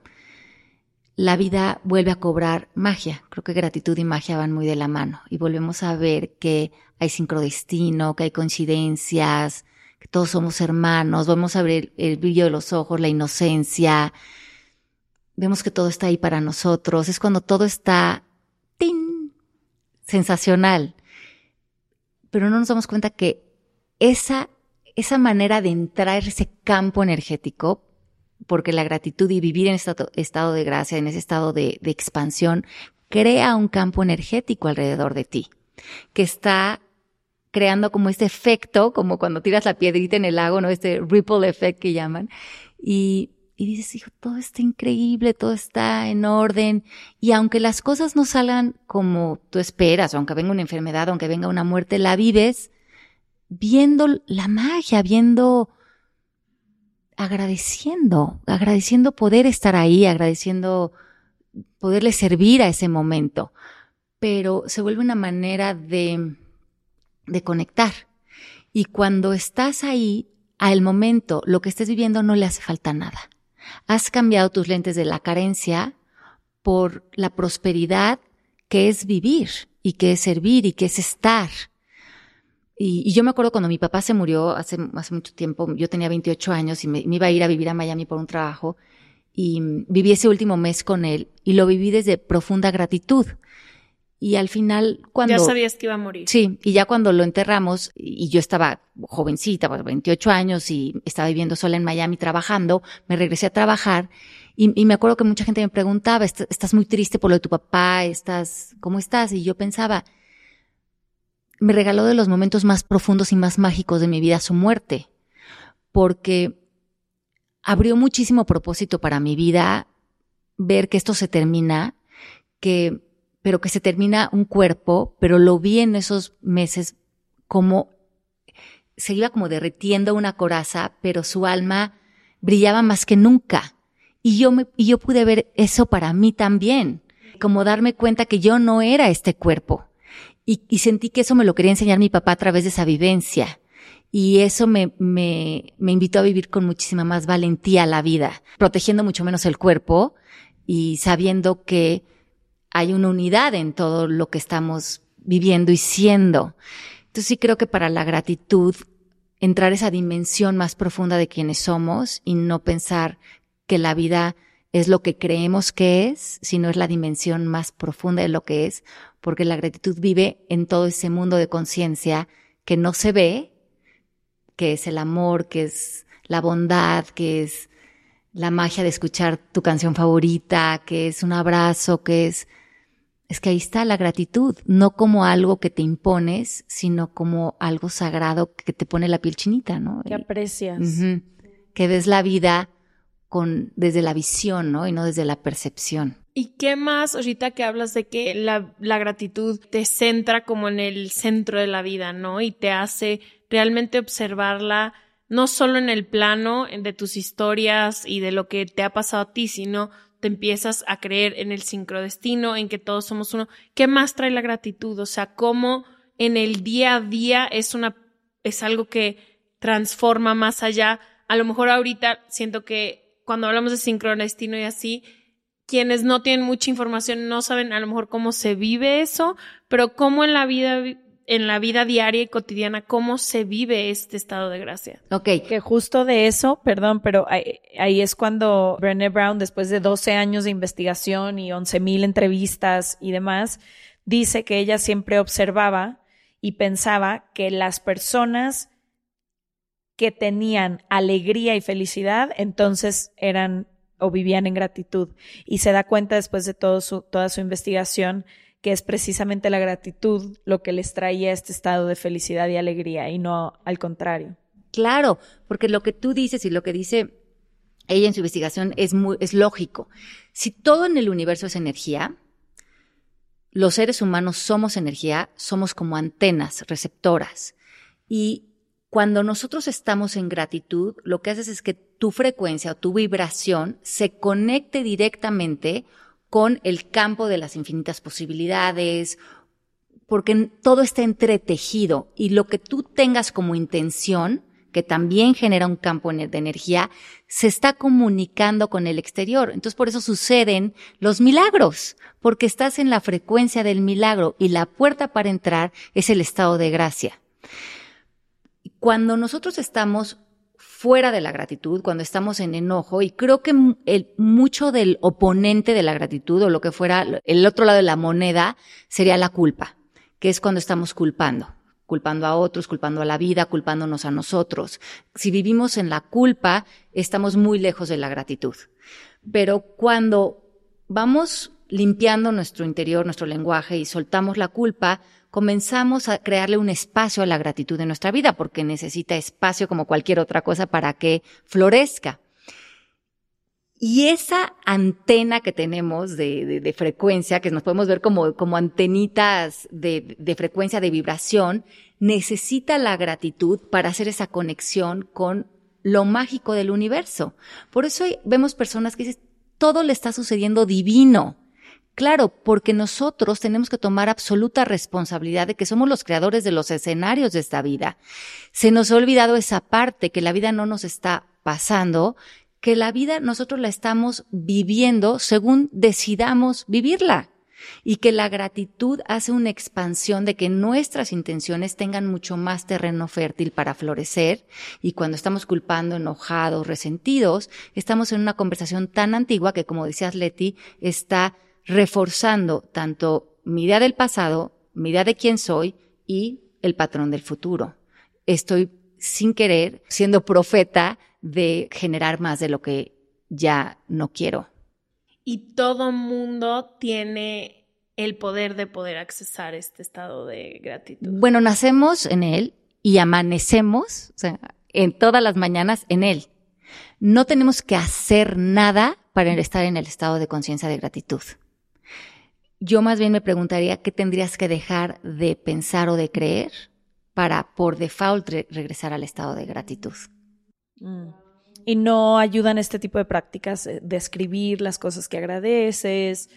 la vida vuelve a cobrar magia. Creo que gratitud y magia van muy de la mano, y volvemos a ver que hay sincrodestino, que hay coincidencias, que todos somos hermanos, vamos a ver el, el brillo de los ojos, la inocencia, vemos que todo está ahí para nosotros, es cuando todo está ¡tin! Sensacional, pero no nos damos cuenta que esa, esa manera de entrar a ese campo energético, porque la gratitud y vivir en este estado de gracia, en ese estado de, de expansión, crea un campo energético alrededor de ti, que está creando como este efecto, como cuando tiras la piedrita en el lago, ¿no? Este ripple effect que llaman. Y, y dices, hijo, todo está increíble, todo está en orden. Y aunque las cosas no salgan como tú esperas, aunque venga una enfermedad, aunque venga una muerte, la vives viendo la magia, viendo, agradeciendo, agradeciendo poder estar ahí, agradeciendo poderle servir a ese momento. Pero se vuelve una manera de de conectar. Y cuando estás ahí, al momento, lo que estés viviendo no le hace falta nada. Has cambiado tus lentes de la carencia por la prosperidad que es vivir y que es servir y que es estar. Y, y yo me acuerdo cuando mi papá se murió hace, hace mucho tiempo, yo tenía veintiocho años y me, me iba a ir a vivir a Miami por un trabajo, y viví ese último mes con él y lo viví desde profunda gratitud. Y al final, cuando... Ya sabías que iba a morir. Sí, y ya cuando lo enterramos, y yo estaba jovencita, pues veintiocho años, y estaba viviendo sola en Miami trabajando, me regresé a trabajar, y, y me acuerdo que mucha gente me preguntaba, ¿estás muy triste por lo de tu papá? ¿Estás, cómo estás? Y yo pensaba, me regaló de los momentos más profundos y más mágicos de mi vida su muerte, porque abrió muchísimo propósito para mi vida ver que esto se termina, que... pero que se termina un cuerpo, pero lo vi en esos meses como se iba como derritiendo una coraza, pero su alma brillaba más que nunca. Y yo me, y yo pude ver eso para mí también, como darme cuenta que yo no era este cuerpo. Y, y sentí que eso me lo quería enseñar mi papá a través de esa vivencia. Y eso me, me, me invitó a vivir con muchísima más valentía la vida, protegiendo mucho menos el cuerpo y sabiendo que hay una unidad en todo lo que estamos viviendo y siendo. Entonces sí creo que para la gratitud, entrar a esa dimensión más profunda de quienes somos y no pensar que la vida es lo que creemos que es, sino es la dimensión más profunda de lo que es, porque la gratitud vive en todo ese mundo de conciencia que no se ve, que es el amor, que es la bondad, que es la magia de escuchar tu canción favorita, que es un abrazo, que es... Es que ahí está la gratitud, no como algo que te impones, sino como algo sagrado que te pone la piel chinita, ¿no? Que aprecias. Uh-huh. Que ves la vida con desde la visión, ¿no? Y no desde la percepción. ¿Y qué más, ahorita que hablas de que la, la gratitud te centra como en el centro de la vida, ¿no? Y te hace realmente observarla no solo en el plano de tus historias y de lo que te ha pasado a ti, sino te empiezas a creer en el sincrodestino, en que todos somos uno. ¿Qué más trae la gratitud? O sea, cómo en el día a día es una, es algo que transforma más allá. A lo mejor ahorita siento que cuando hablamos de sincrodestino y así, quienes no tienen mucha información no saben a lo mejor cómo se vive eso, pero cómo en la vida en la vida diaria y cotidiana, cómo se vive este estado de gracia. Ok. Que justo de eso, perdón, pero ahí, ahí es cuando Brené Brown, después de doce años de investigación y once mil entrevistas y demás, dice que ella siempre observaba y pensaba que las personas que tenían alegría y felicidad, entonces eran o vivían en gratitud. Y se da cuenta después de todo su, toda su investigación que es precisamente la gratitud lo que les traía este estado de felicidad y alegría, y no al contrario. Claro, porque lo que tú dices y lo que dice ella en su investigación es, muy, es lógico. Si todo en el universo es energía, los seres humanos somos energía, somos como antenas receptoras. Y cuando nosotros estamos en gratitud, lo que haces es que tu frecuencia o tu vibración se conecte directamente con el campo de las infinitas posibilidades, porque todo está entretejido y lo que tú tengas como intención, que también genera un campo de energía, se está comunicando con el exterior. Entonces, por eso suceden los milagros, porque estás en la frecuencia del milagro y la puerta para entrar es el estado de gracia. Cuando nosotros estamos fuera de la gratitud, cuando estamos en enojo, y creo que el, mucho del oponente de la gratitud o lo que fuera el otro lado de la moneda sería la culpa, que es cuando estamos culpando, culpando a otros, culpando a la vida, culpándonos a nosotros. Si vivimos en la culpa, estamos muy lejos de la gratitud. Pero cuando vamos limpiando nuestro interior, nuestro lenguaje y soltamos la culpa, comenzamos a crearle un espacio a la gratitud en nuestra vida, porque necesita espacio como cualquier otra cosa para que florezca. Y esa antena que tenemos de, de, de frecuencia, que nos podemos ver como, como antenitas de, de frecuencia de vibración, necesita la gratitud para hacer esa conexión con lo mágico del universo. Por eso vemos personas que dicen, todo le está sucediendo divino. Claro, porque nosotros tenemos que tomar absoluta responsabilidad de que somos los creadores de los escenarios de esta vida. Se nos ha olvidado esa parte, que la vida no nos está pasando, que la vida nosotros la estamos viviendo según decidamos vivirla. Y que la gratitud hace una expansión de que nuestras intenciones tengan mucho más terreno fértil para florecer. Y cuando estamos culpando, enojados, resentidos, estamos en una conversación tan antigua que, como decías, Leti, está reforzando tanto mi idea del pasado, mi idea de quién soy y el patrón del futuro. Estoy, sin querer, siendo profeta de generar más de lo que ya no quiero. Y todo mundo tiene el poder de poder accesar este estado de gratitud. Bueno, nacemos en él y amanecemos, o sea, en todas las mañanas en él. No tenemos que hacer nada para estar en el estado de conciencia de gratitud. Yo más bien me preguntaría qué tendrías que dejar de pensar o de creer para por default re- regresar al estado de gratitud. Mm. ¿Y no ayudan este tipo de prácticas de escribir las cosas que agradeces?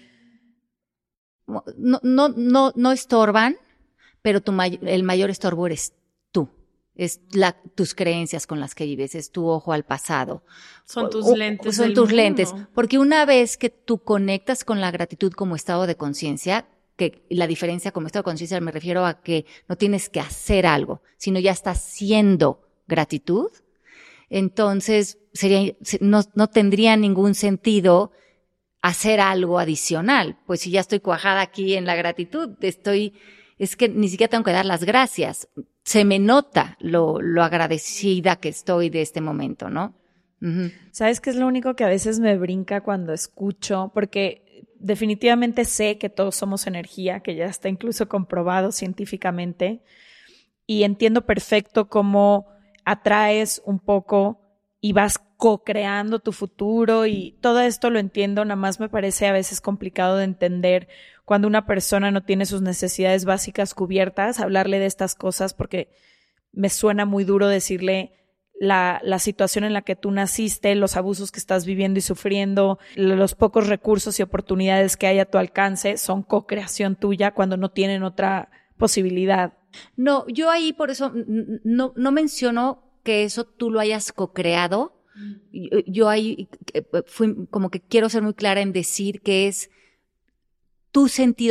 No, no, no, no estorban, pero tu may- el mayor estorbo eres tú. Es la, tus creencias con las que vives, es tu ojo al pasado. Son tus o, lentes. Son del tus mundo. lentes. Porque una vez que tú conectas con la gratitud como estado de conciencia, que la diferencia como estado de conciencia me refiero a que no tienes que hacer algo, sino ya estás siendo gratitud, entonces sería, no, no tendría ningún sentido hacer algo adicional. Pues si ya estoy cuajada aquí en la gratitud, estoy, es que ni siquiera tengo que dar las gracias. Se me nota lo, lo agradecida que estoy de este momento, ¿no? Uh-huh. ¿Sabes qué es lo único que a veces me brinca cuando escucho? Porque definitivamente sé que todos somos energía, que ya está incluso comprobado científicamente, y entiendo perfecto cómo atraes un poco y vas co-creando tu futuro, y todo esto lo entiendo, nada más me parece a veces complicado de entender cuando una persona no tiene sus necesidades básicas cubiertas, hablarle de estas cosas, porque me suena muy duro decirle la, la situación en la que tú naciste, los abusos que estás viviendo y sufriendo, los pocos recursos y oportunidades que hay a tu alcance son co-creación tuya cuando no tienen otra posibilidad. No, yo ahí por eso no, no menciono que eso tú lo hayas co-creado. Yo, yo ahí fui como que quiero ser muy clara en decir que es tu sentido de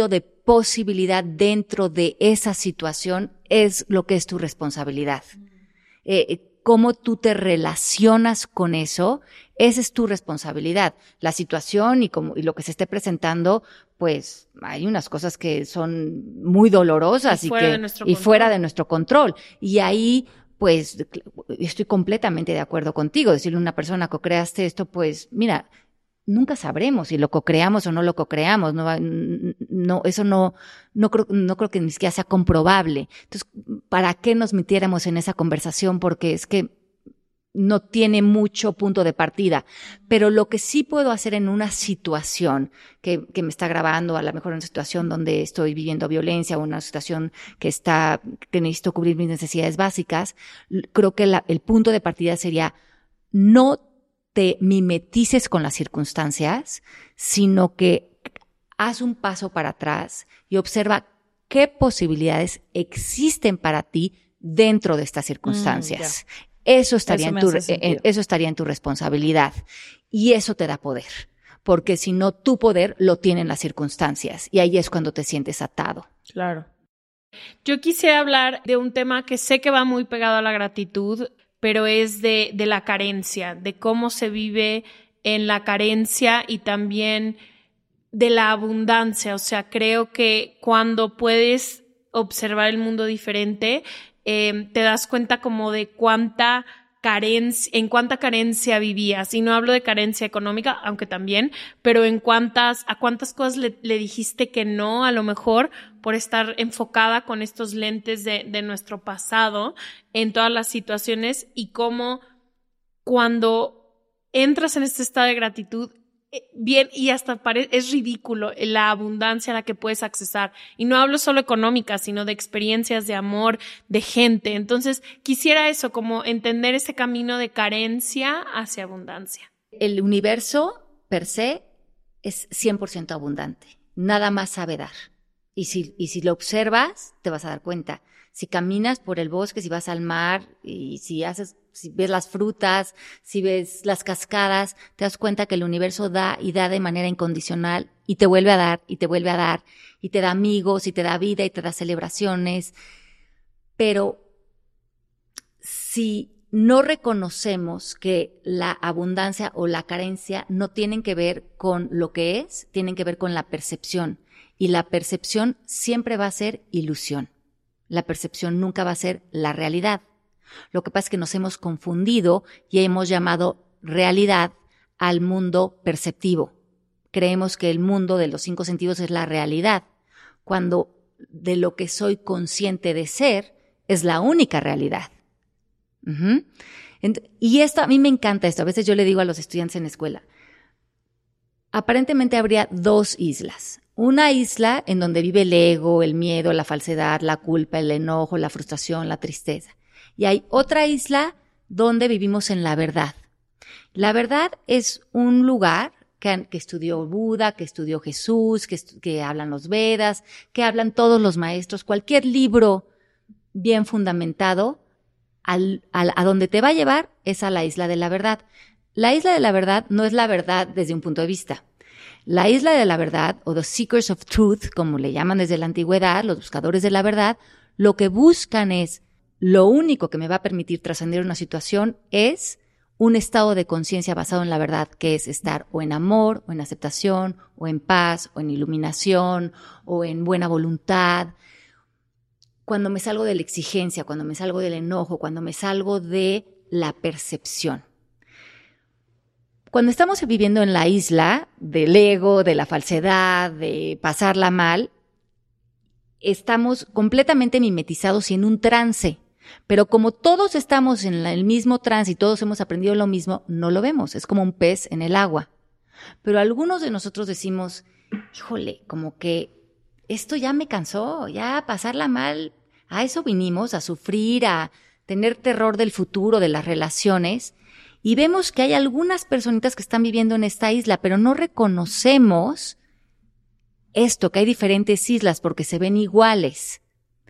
posibilidad dentro de esa situación es lo que es tu responsabilidad. Eh, cómo tú te relacionas con eso, esa es tu responsabilidad. La situación y, como, y lo que se esté presentando, pues hay unas cosas que son muy dolorosas y, y, fuera, que, de nuestro y control. fuera de nuestro control. Y ahí, pues, estoy completamente de acuerdo contigo. Decirle a una persona, co-creaste esto, pues, mira, nunca sabremos si lo co-creamos o no lo co-creamos. No, no, eso no, no creo, no creo que ni siquiera sea comprobable. Entonces, ¿para qué nos metiéramos en esa conversación? Porque es que no tiene mucho punto de partida. Pero lo que sí puedo hacer en una situación que, que me está grabando, a lo mejor en una situación donde estoy viviendo violencia o una situación que está, que necesito cubrir mis necesidades básicas, creo que la, el punto de partida sería no te mimetices con las circunstancias, sino que haz un paso para atrás y observa qué posibilidades existen para ti dentro de estas circunstancias. Mm, eso estaría eso en tu, en, eso estaría en tu responsabilidad y eso te da poder, porque si no, tu poder lo tienen las circunstancias y ahí es cuando te sientes atado. Claro. Yo quisiera hablar de un tema que sé que va muy pegado a la gratitud, pero es de, de la carencia, de cómo se vive en la carencia y también de la abundancia. O sea, creo que cuando puedes observar el mundo diferente, eh, te das cuenta como de cuánta carencia, en cuánta carencia vivías. Y no hablo de carencia económica, aunque también, pero en cuántas, a cuántas cosas le, le dijiste que no, a lo mejor por estar enfocada con estos lentes de, de nuestro pasado en todas las situaciones, y cómo cuando entras en este estado de gratitud, bien, y hasta pare, es ridículo la abundancia a la que puedes accesar. Y no hablo solo económica, sino de experiencias, de amor, de gente. Entonces, quisiera eso, como entender ese camino de carencia hacia abundancia. El universo, per se, es cien por ciento abundante. Nada más sabe dar. Y si, y si lo observas, te vas a dar cuenta. Si caminas por el bosque, si vas al mar, y si haces, si ves las frutas, si ves las cascadas, te das cuenta que el universo da y da de manera incondicional y te vuelve a dar y te vuelve a dar y te da amigos y te da vida y te da celebraciones. Pero si no reconocemos que la abundancia o la carencia no tienen que ver con lo que es, tienen que ver con la percepción. Y la percepción siempre va a ser ilusión. La percepción nunca va a ser la realidad. Lo que pasa es que nos hemos confundido y hemos llamado realidad al mundo perceptivo. Creemos que el mundo de los cinco sentidos es la realidad, cuando de lo que soy consciente de ser es la única realidad. Uh-huh. Y esto, a mí me encanta esto. A veces yo le digo a los estudiantes en la escuela, aparentemente habría dos islas. Una isla en donde vive el ego, el miedo, la falsedad, la culpa, el enojo, la frustración, la tristeza. Y hay otra isla donde vivimos en la verdad. La verdad es un lugar que, que estudió Buda, que estudió Jesús, que, que hablan los Vedas, que hablan todos los maestros. Cualquier libro bien fundamentado, al, al, a donde te va a llevar es a la isla de la verdad. La isla de la verdad no es la verdad desde un punto de vista. La isla de la verdad, o the seekers of truth, como le llaman desde la antigüedad, los buscadores de la verdad, lo que buscan es, lo único que me va a permitir trascender una situación es un estado de conciencia basado en la verdad, que es estar o en amor, o en aceptación, o en paz, o en iluminación, o en buena voluntad. Cuando me salgo de la exigencia, cuando me salgo del enojo, cuando me salgo de la percepción. Cuando estamos viviendo en la isla del ego, de la falsedad, de pasarla mal, estamos completamente mimetizados y en un trance. Pero como todos estamos en el mismo trance y todos hemos aprendido lo mismo, no lo vemos. Es como un pez en el agua. Pero algunos de nosotros decimos, híjole, como que esto ya me cansó, ya pasarla mal. A eso vinimos, a sufrir, a tener terror del futuro, de las relaciones. Y vemos que hay algunas personitas que están viviendo en esta isla, pero no reconocemos esto, que hay diferentes islas porque se ven iguales.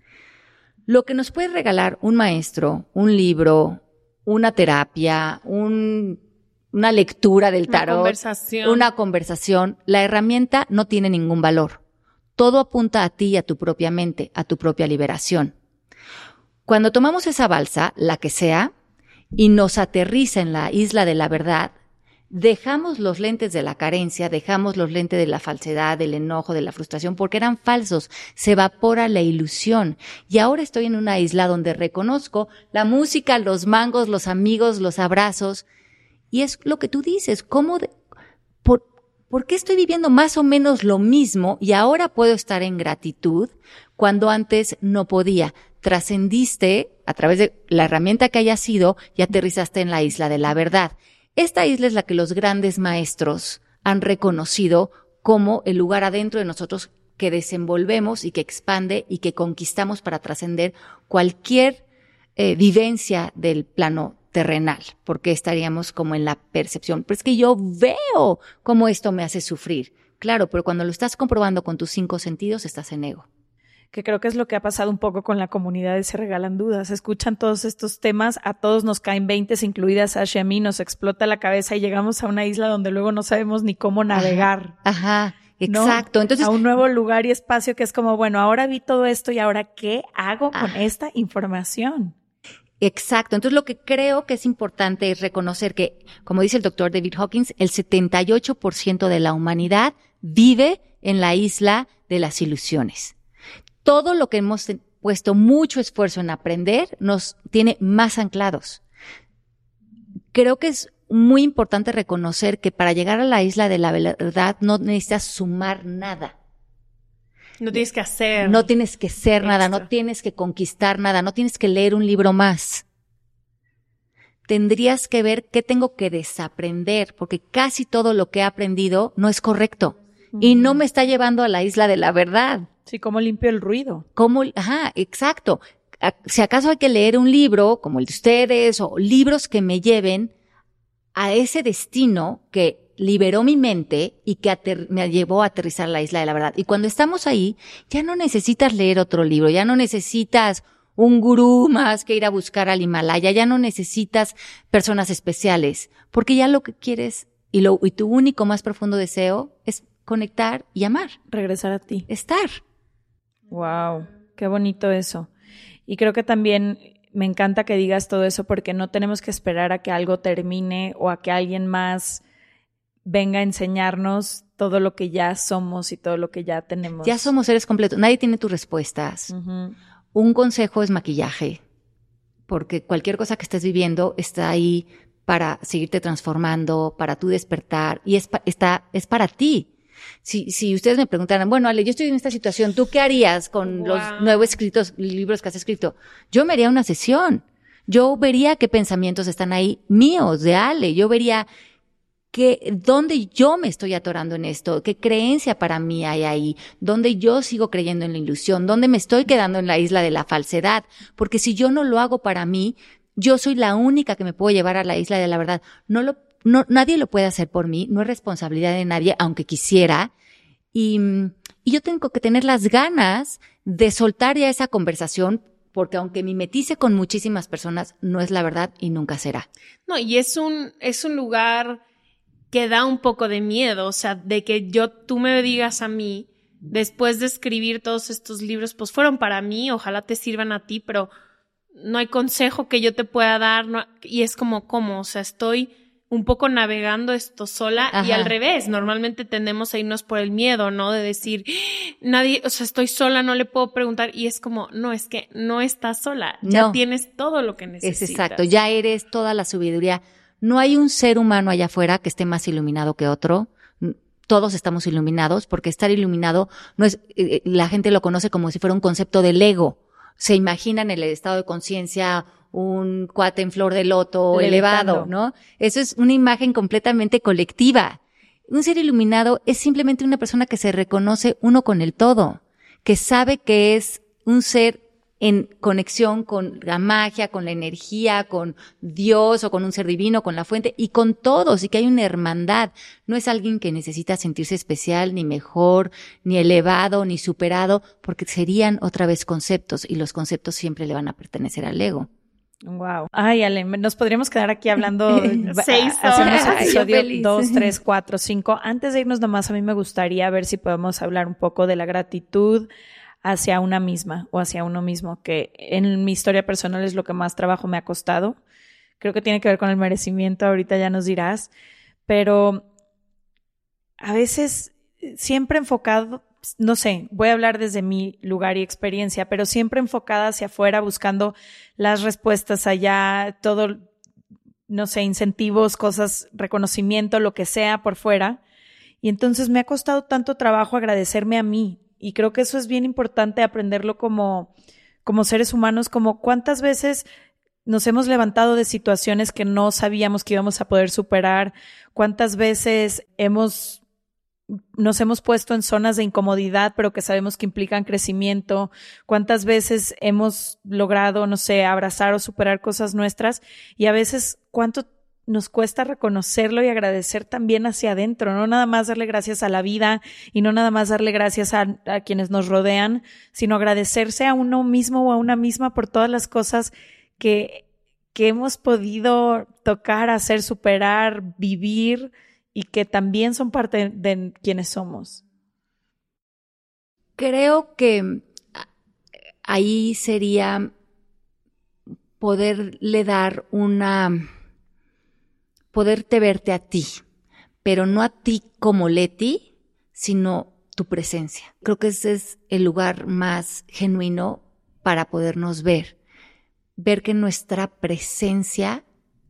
Lo que nos puede regalar un maestro, un libro, una terapia, un, una lectura del tarot, una conversación. una conversación, la herramienta no tiene ningún valor. todo apunta a ti y a tu propia mente, a tu propia liberación. Cuando tomamos esa balsa, la que sea, y nos aterriza en la isla de la verdad, dejamos los lentes de la carencia, dejamos los lentes de la falsedad, del enojo, de la frustración, porque eran falsos. Se evapora la ilusión. Y ahora estoy en una isla donde reconozco la música, los mangos, los amigos, los abrazos. Y es lo que tú dices, ¿cómo de, por, ¿por qué estoy viviendo más o menos lo mismo y ahora puedo estar en gratitud cuando antes no podía? Trascendiste a través de la herramienta que haya sido y aterrizaste en la isla de la verdad. Esta isla es la que los grandes maestros han reconocido como el lugar adentro de nosotros que desenvolvemos y que expande y que conquistamos para trascender cualquier eh, vivencia del plano terrenal, porque estaríamos como en la percepción. Pero es que yo veo cómo esto me hace sufrir. Claro, pero cuando lo estás comprobando con tus cinco sentidos, estás en ego. Que creo que es lo que ha pasado un poco con la comunidad de Se Regalan Dudas. Escuchan todos estos temas, a todos nos caen veintes, incluidas a Sasha y a mí, nos explota la cabeza y llegamos a una isla donde luego no sabemos ni cómo navegar. Ajá, ajá, exacto. ¿No? Entonces, a un nuevo lugar y espacio que es como, bueno, ahora vi todo esto y ahora ¿qué hago con ajá. esta información? Exacto. Entonces lo que creo que es importante es reconocer que, como dice el doctor David Hawkins, el setenta y ocho por ciento de la humanidad vive en la isla de las ilusiones. Todo lo que hemos puesto mucho esfuerzo en aprender nos tiene más anclados. Creo que es muy importante reconocer que para llegar a la isla de la verdad no necesitas sumar nada. No tienes que hacer. No tienes que ser extra. nada, no tienes que conquistar nada, no tienes que leer un libro más. Tendrías que ver qué tengo que desaprender, porque casi todo lo que he aprendido no es correcto uh-huh. y no me está llevando a la isla de la verdad. Sí, ¿cómo limpio el ruido? ¿Cómo? Ajá, exacto. Si acaso hay que leer un libro como el de ustedes o libros que me lleven a ese destino que liberó mi mente y que ater- me llevó a aterrizar a la isla de la verdad. Y cuando estamos ahí, ya no necesitas leer otro libro, ya no necesitas un gurú más que ir a buscar al Himalaya, ya no necesitas personas especiales, porque ya lo que quieres y, lo, y tu único más profundo deseo es conectar y amar. Regresar a ti. Estar. Wow, qué bonito eso. Y creo que también me encanta que digas todo eso porque no tenemos que esperar a que algo termine o a que alguien más venga a enseñarnos todo lo que ya somos y todo lo que ya tenemos. Ya somos seres completos. Nadie tiene tus respuestas. Uh-huh. Un consejo es maquillaje, porque cualquier cosa que estés viviendo está ahí para seguirte transformando, para tú despertar y es, pa- está, es para ti. Si, si ustedes me preguntaran, bueno, Ale, yo estoy en esta situación, ¿tú qué harías con wow. los nuevos escritos, libros que has escrito? Yo me haría una sesión. Yo vería qué pensamientos están ahí míos, de Ale. Yo vería que, dónde yo me estoy atorando en esto, qué creencia para mí hay ahí, dónde yo sigo creyendo en la ilusión, dónde me estoy quedando en la isla de la falsedad. Porque si yo no lo hago para mí, yo soy la única que me puedo llevar a la isla de la verdad. No lo No, nadie lo puede hacer por mí, no es responsabilidad de nadie, aunque quisiera. Y, y yo tengo que tener las ganas de soltar ya esa conversación, porque aunque mimetice con muchísimas personas, no es la verdad y nunca será. No, y es un, es un lugar que da un poco de miedo, o sea, de que yo, tú me digas a mí, después de escribir todos estos libros, pues fueron para mí, ojalá te sirvan a ti, pero no hay consejo que yo te pueda dar, no, y es como, ¿cómo? O sea, estoy un poco navegando esto sola. Ajá. Y al revés, normalmente tendemos a irnos por el miedo, ¿no? De decir, nadie, o sea, estoy sola, no le puedo preguntar, y es como, no, es que no estás sola, no. Ya tienes todo lo que necesitas. Es exacto, ya eres toda la sabiduría. No hay un ser humano allá afuera que esté más iluminado que otro. Todos estamos iluminados, porque estar iluminado no es, eh, la gente lo conoce como si fuera un concepto del ego. Se imaginan el estado de conciencia, un cuate en flor de loto elevado, ¿no? Eso es una imagen completamente colectiva. Un ser iluminado es simplemente una persona que se reconoce uno con el todo, que sabe que es un ser en conexión con la magia, con la energía, con Dios o con un ser divino, con la fuente y con todos, y que hay una hermandad. No es alguien que necesita sentirse especial, ni mejor, ni elevado, ni superado, porque serían otra vez conceptos, y los conceptos siempre le van a pertenecer al ego. Wow. Ay, Ale, nos podríamos quedar aquí hablando seis horas. Hacemos episodio dos, tres, cuatro, cinco. Antes de irnos nomás, a mí me gustaría ver si podemos hablar un poco de la gratitud hacia una misma o hacia uno mismo, que en mi historia personal es lo que más trabajo me ha costado. Creo que tiene que ver con el merecimiento, ahorita ya nos dirás, pero a veces siempre enfocado, no sé, voy a hablar desde mi lugar y experiencia, pero siempre enfocada hacia afuera, buscando las respuestas allá, todo, no sé, incentivos, cosas, reconocimiento, lo que sea por fuera. Y entonces me ha costado tanto trabajo agradecerme a mí. Y creo que eso es bien importante aprenderlo como, como seres humanos, como cuántas veces nos hemos levantado de situaciones que no sabíamos que íbamos a poder superar, cuántas veces hemos, nos hemos puesto en zonas de incomodidad, pero que sabemos que implican crecimiento, cuántas veces hemos logrado, no sé, abrazar o superar cosas nuestras, y a veces cuánto nos cuesta reconocerlo y agradecer también hacia adentro, no nada más darle gracias a la vida y no nada más darle gracias a, a quienes nos rodean, sino agradecerse a uno mismo o a una misma por todas las cosas que, que hemos podido tocar, hacer, superar, vivir y que también son parte de, de quienes somos. Creo que ahí sería poderle dar una, poderte verte a ti, pero no a ti como Leti, sino tu presencia. Creo que ese es el lugar más genuino para podernos ver. Ver que nuestra presencia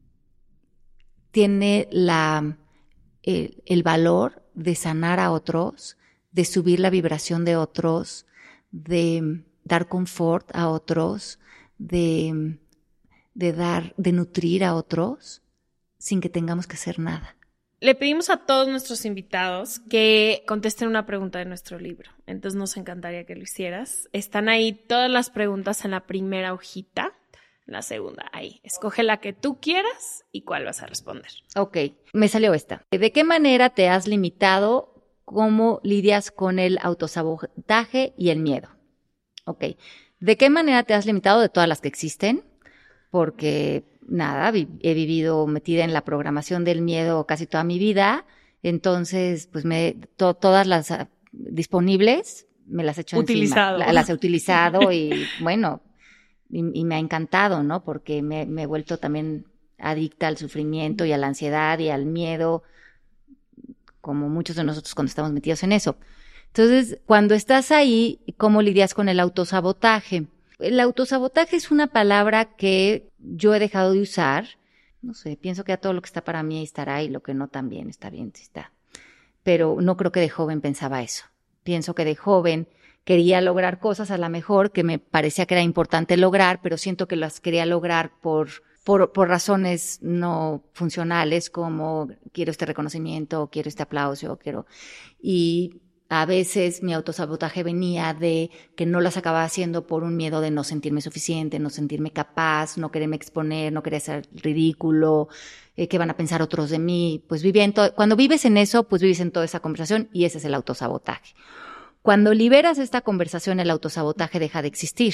tiene la, el, el valor de sanar a otros, de subir la vibración de otros, de dar confort a otros, de, de dar, de nutrir a otros, sin que tengamos que hacer nada. Le pedimos a todos nuestros invitados que contesten una pregunta de nuestro libro. Entonces nos encantaría que lo hicieras. Están ahí todas las preguntas en la primera hojita. La segunda, ahí. Escoge la que tú quieras y cuál vas a responder. Ok, me salió esta. ¿De qué manera te has limitado? ¿Cómo lidias con el autosabotaje y el miedo? Ok. ¿De qué manera te has limitado de todas las que existen? Porque, nada, vi- he vivido metida en la programación del miedo casi toda mi vida. Entonces, pues me to- todas las uh, disponibles me las he hecho Utilizado. encima. La- las he utilizado y, bueno, y, y me ha encantado, ¿no? Porque me, me he vuelto también adicta al sufrimiento y a la ansiedad y al miedo, como muchos de nosotros cuando estamos metidos en eso. Entonces, cuando estás ahí, ¿cómo lidias con el autosabotaje? El autosabotaje es una palabra que yo he dejado de usar. No sé, pienso que a todo lo que está para mí estará y lo que no también está bien, sí está. Pero no creo que de joven pensaba eso. Pienso que de joven quería lograr cosas a lo mejor que me parecía que era importante lograr, pero siento que las quería lograr por, por, por razones no funcionales, como quiero este reconocimiento, quiero este aplauso, quiero... Y a veces mi autosabotaje venía de que no las acababa haciendo por un miedo de no sentirme suficiente, no sentirme capaz, no quererme exponer, no querer ser ridículo, eh, qué van a pensar otros de mí. Pues vivía en to- cuando vives en eso, pues vives en toda esa conversación y ese es el autosabotaje. Cuando liberas esta conversación, el autosabotaje deja de existir,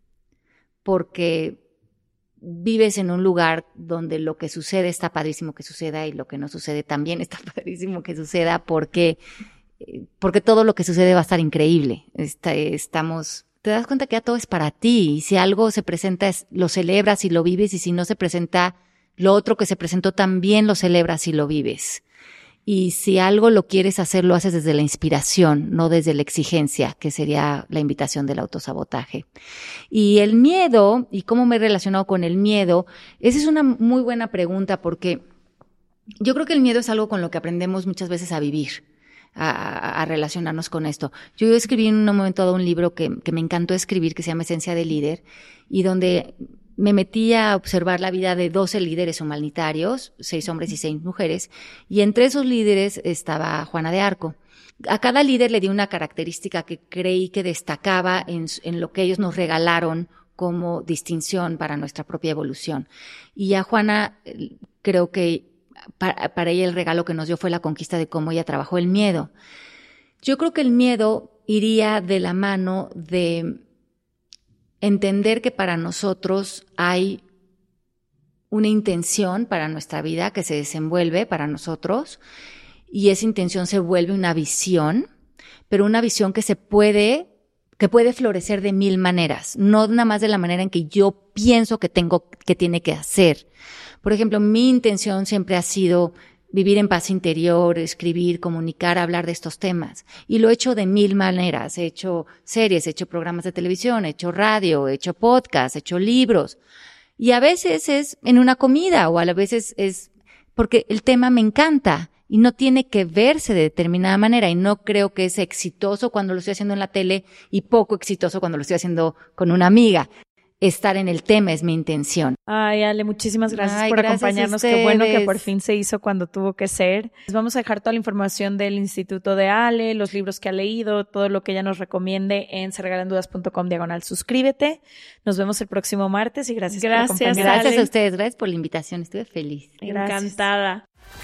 porque vives en un lugar donde lo que sucede está padrísimo que suceda y lo que no sucede también está padrísimo que suceda, porque, porque todo lo que sucede va a estar increíble. Está, estamos, te das cuenta que ya todo es para ti, y si algo se presenta, es, lo celebras y lo vives, y si no se presenta, lo otro que se presentó también lo celebras y lo vives. Y si algo lo quieres hacer, lo haces desde la inspiración, no desde la exigencia, que sería la invitación del autosabotaje. Y el miedo, y cómo me he relacionado con el miedo, esa es una muy buena pregunta, porque yo creo que el miedo es algo con lo que aprendemos muchas veces a vivir, a, a relacionarnos con esto. Yo escribí en un momento dado un libro que, que me encantó escribir, que se llama Esencia de Líder, y donde me metí a observar la vida de doce líderes humanitarios, seis hombres y seis mujeres, y entre esos líderes estaba Juana de Arco. A cada líder le di una característica que creí que destacaba en, en lo que ellos nos regalaron como distinción para nuestra propia evolución. Y a Juana, creo que para, para ella el regalo que nos dio fue la conquista de cómo ella trabajó el miedo. Yo creo que el miedo iría de la mano de entender que para nosotros hay una intención para nuestra vida que se desenvuelve para nosotros y esa intención se vuelve una visión, pero una visión que se puede, que puede florecer de mil maneras, no nada más de la manera en que yo pienso que tengo, que tiene que hacer. Por ejemplo, mi intención siempre ha sido vivir en paz interior, escribir, comunicar, hablar de estos temas. Y lo he hecho de mil maneras. He hecho series, he hecho programas de televisión, he hecho radio, he hecho podcasts, he hecho libros. Y a veces es en una comida o a veces es porque el tema me encanta y no tiene que verse de determinada manera. Y no creo que es exitoso cuando lo estoy haciendo en la tele y poco exitoso cuando lo estoy haciendo con una amiga. Estar en el tema es mi intención. Ay, Ale, muchísimas gracias Ay, por gracias acompañarnos. Qué bueno que por fin se hizo cuando tuvo que ser. Les vamos a dejar toda la información del Instituto de Ale, los libros que ha leído, todo lo que ella nos recomiende en se regalan dudas punto com diagonal suscríbete. Nos vemos el próximo martes y gracias, gracias por acompañarnos. Gracias Ale. a ustedes, gracias por la invitación, estuve feliz. Gracias. Encantada.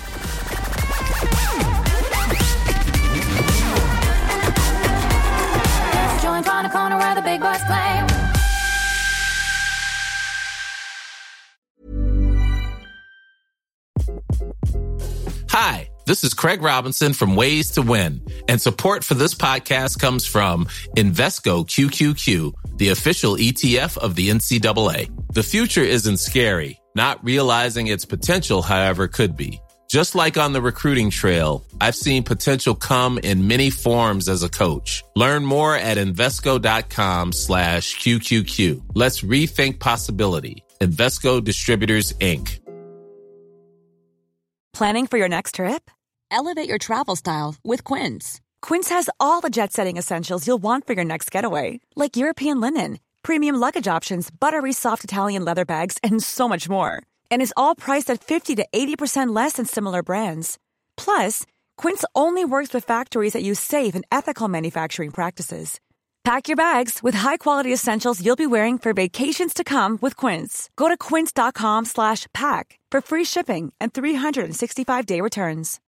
Hi, this is Craig Robinson from Ways to Win, and support for this podcast comes from Invesco Q Q Q, the official E T F of the N C double A. The future isn't scary. Not realizing its potential, however, could be. Just like on the recruiting trail, I've seen potential come in many forms as a coach. Learn more at Invesco.com slash QQQ. Let's rethink possibility. Invesco Distributors, Incorporated. Planning for your next trip? Elevate your travel style with Quince. Quince has all the jet-setting essentials you'll want for your next getaway, like European linen, premium luggage options, buttery soft Italian leather bags, and so much more. And is all priced at fifty to eighty percent less than similar brands. Plus, Quince only works with factories that use safe and ethical manufacturing practices. Pack your bags with high-quality essentials you'll be wearing for vacations to come with Quince. Go to quince.com slash pack for free shipping and three sixty-five day returns.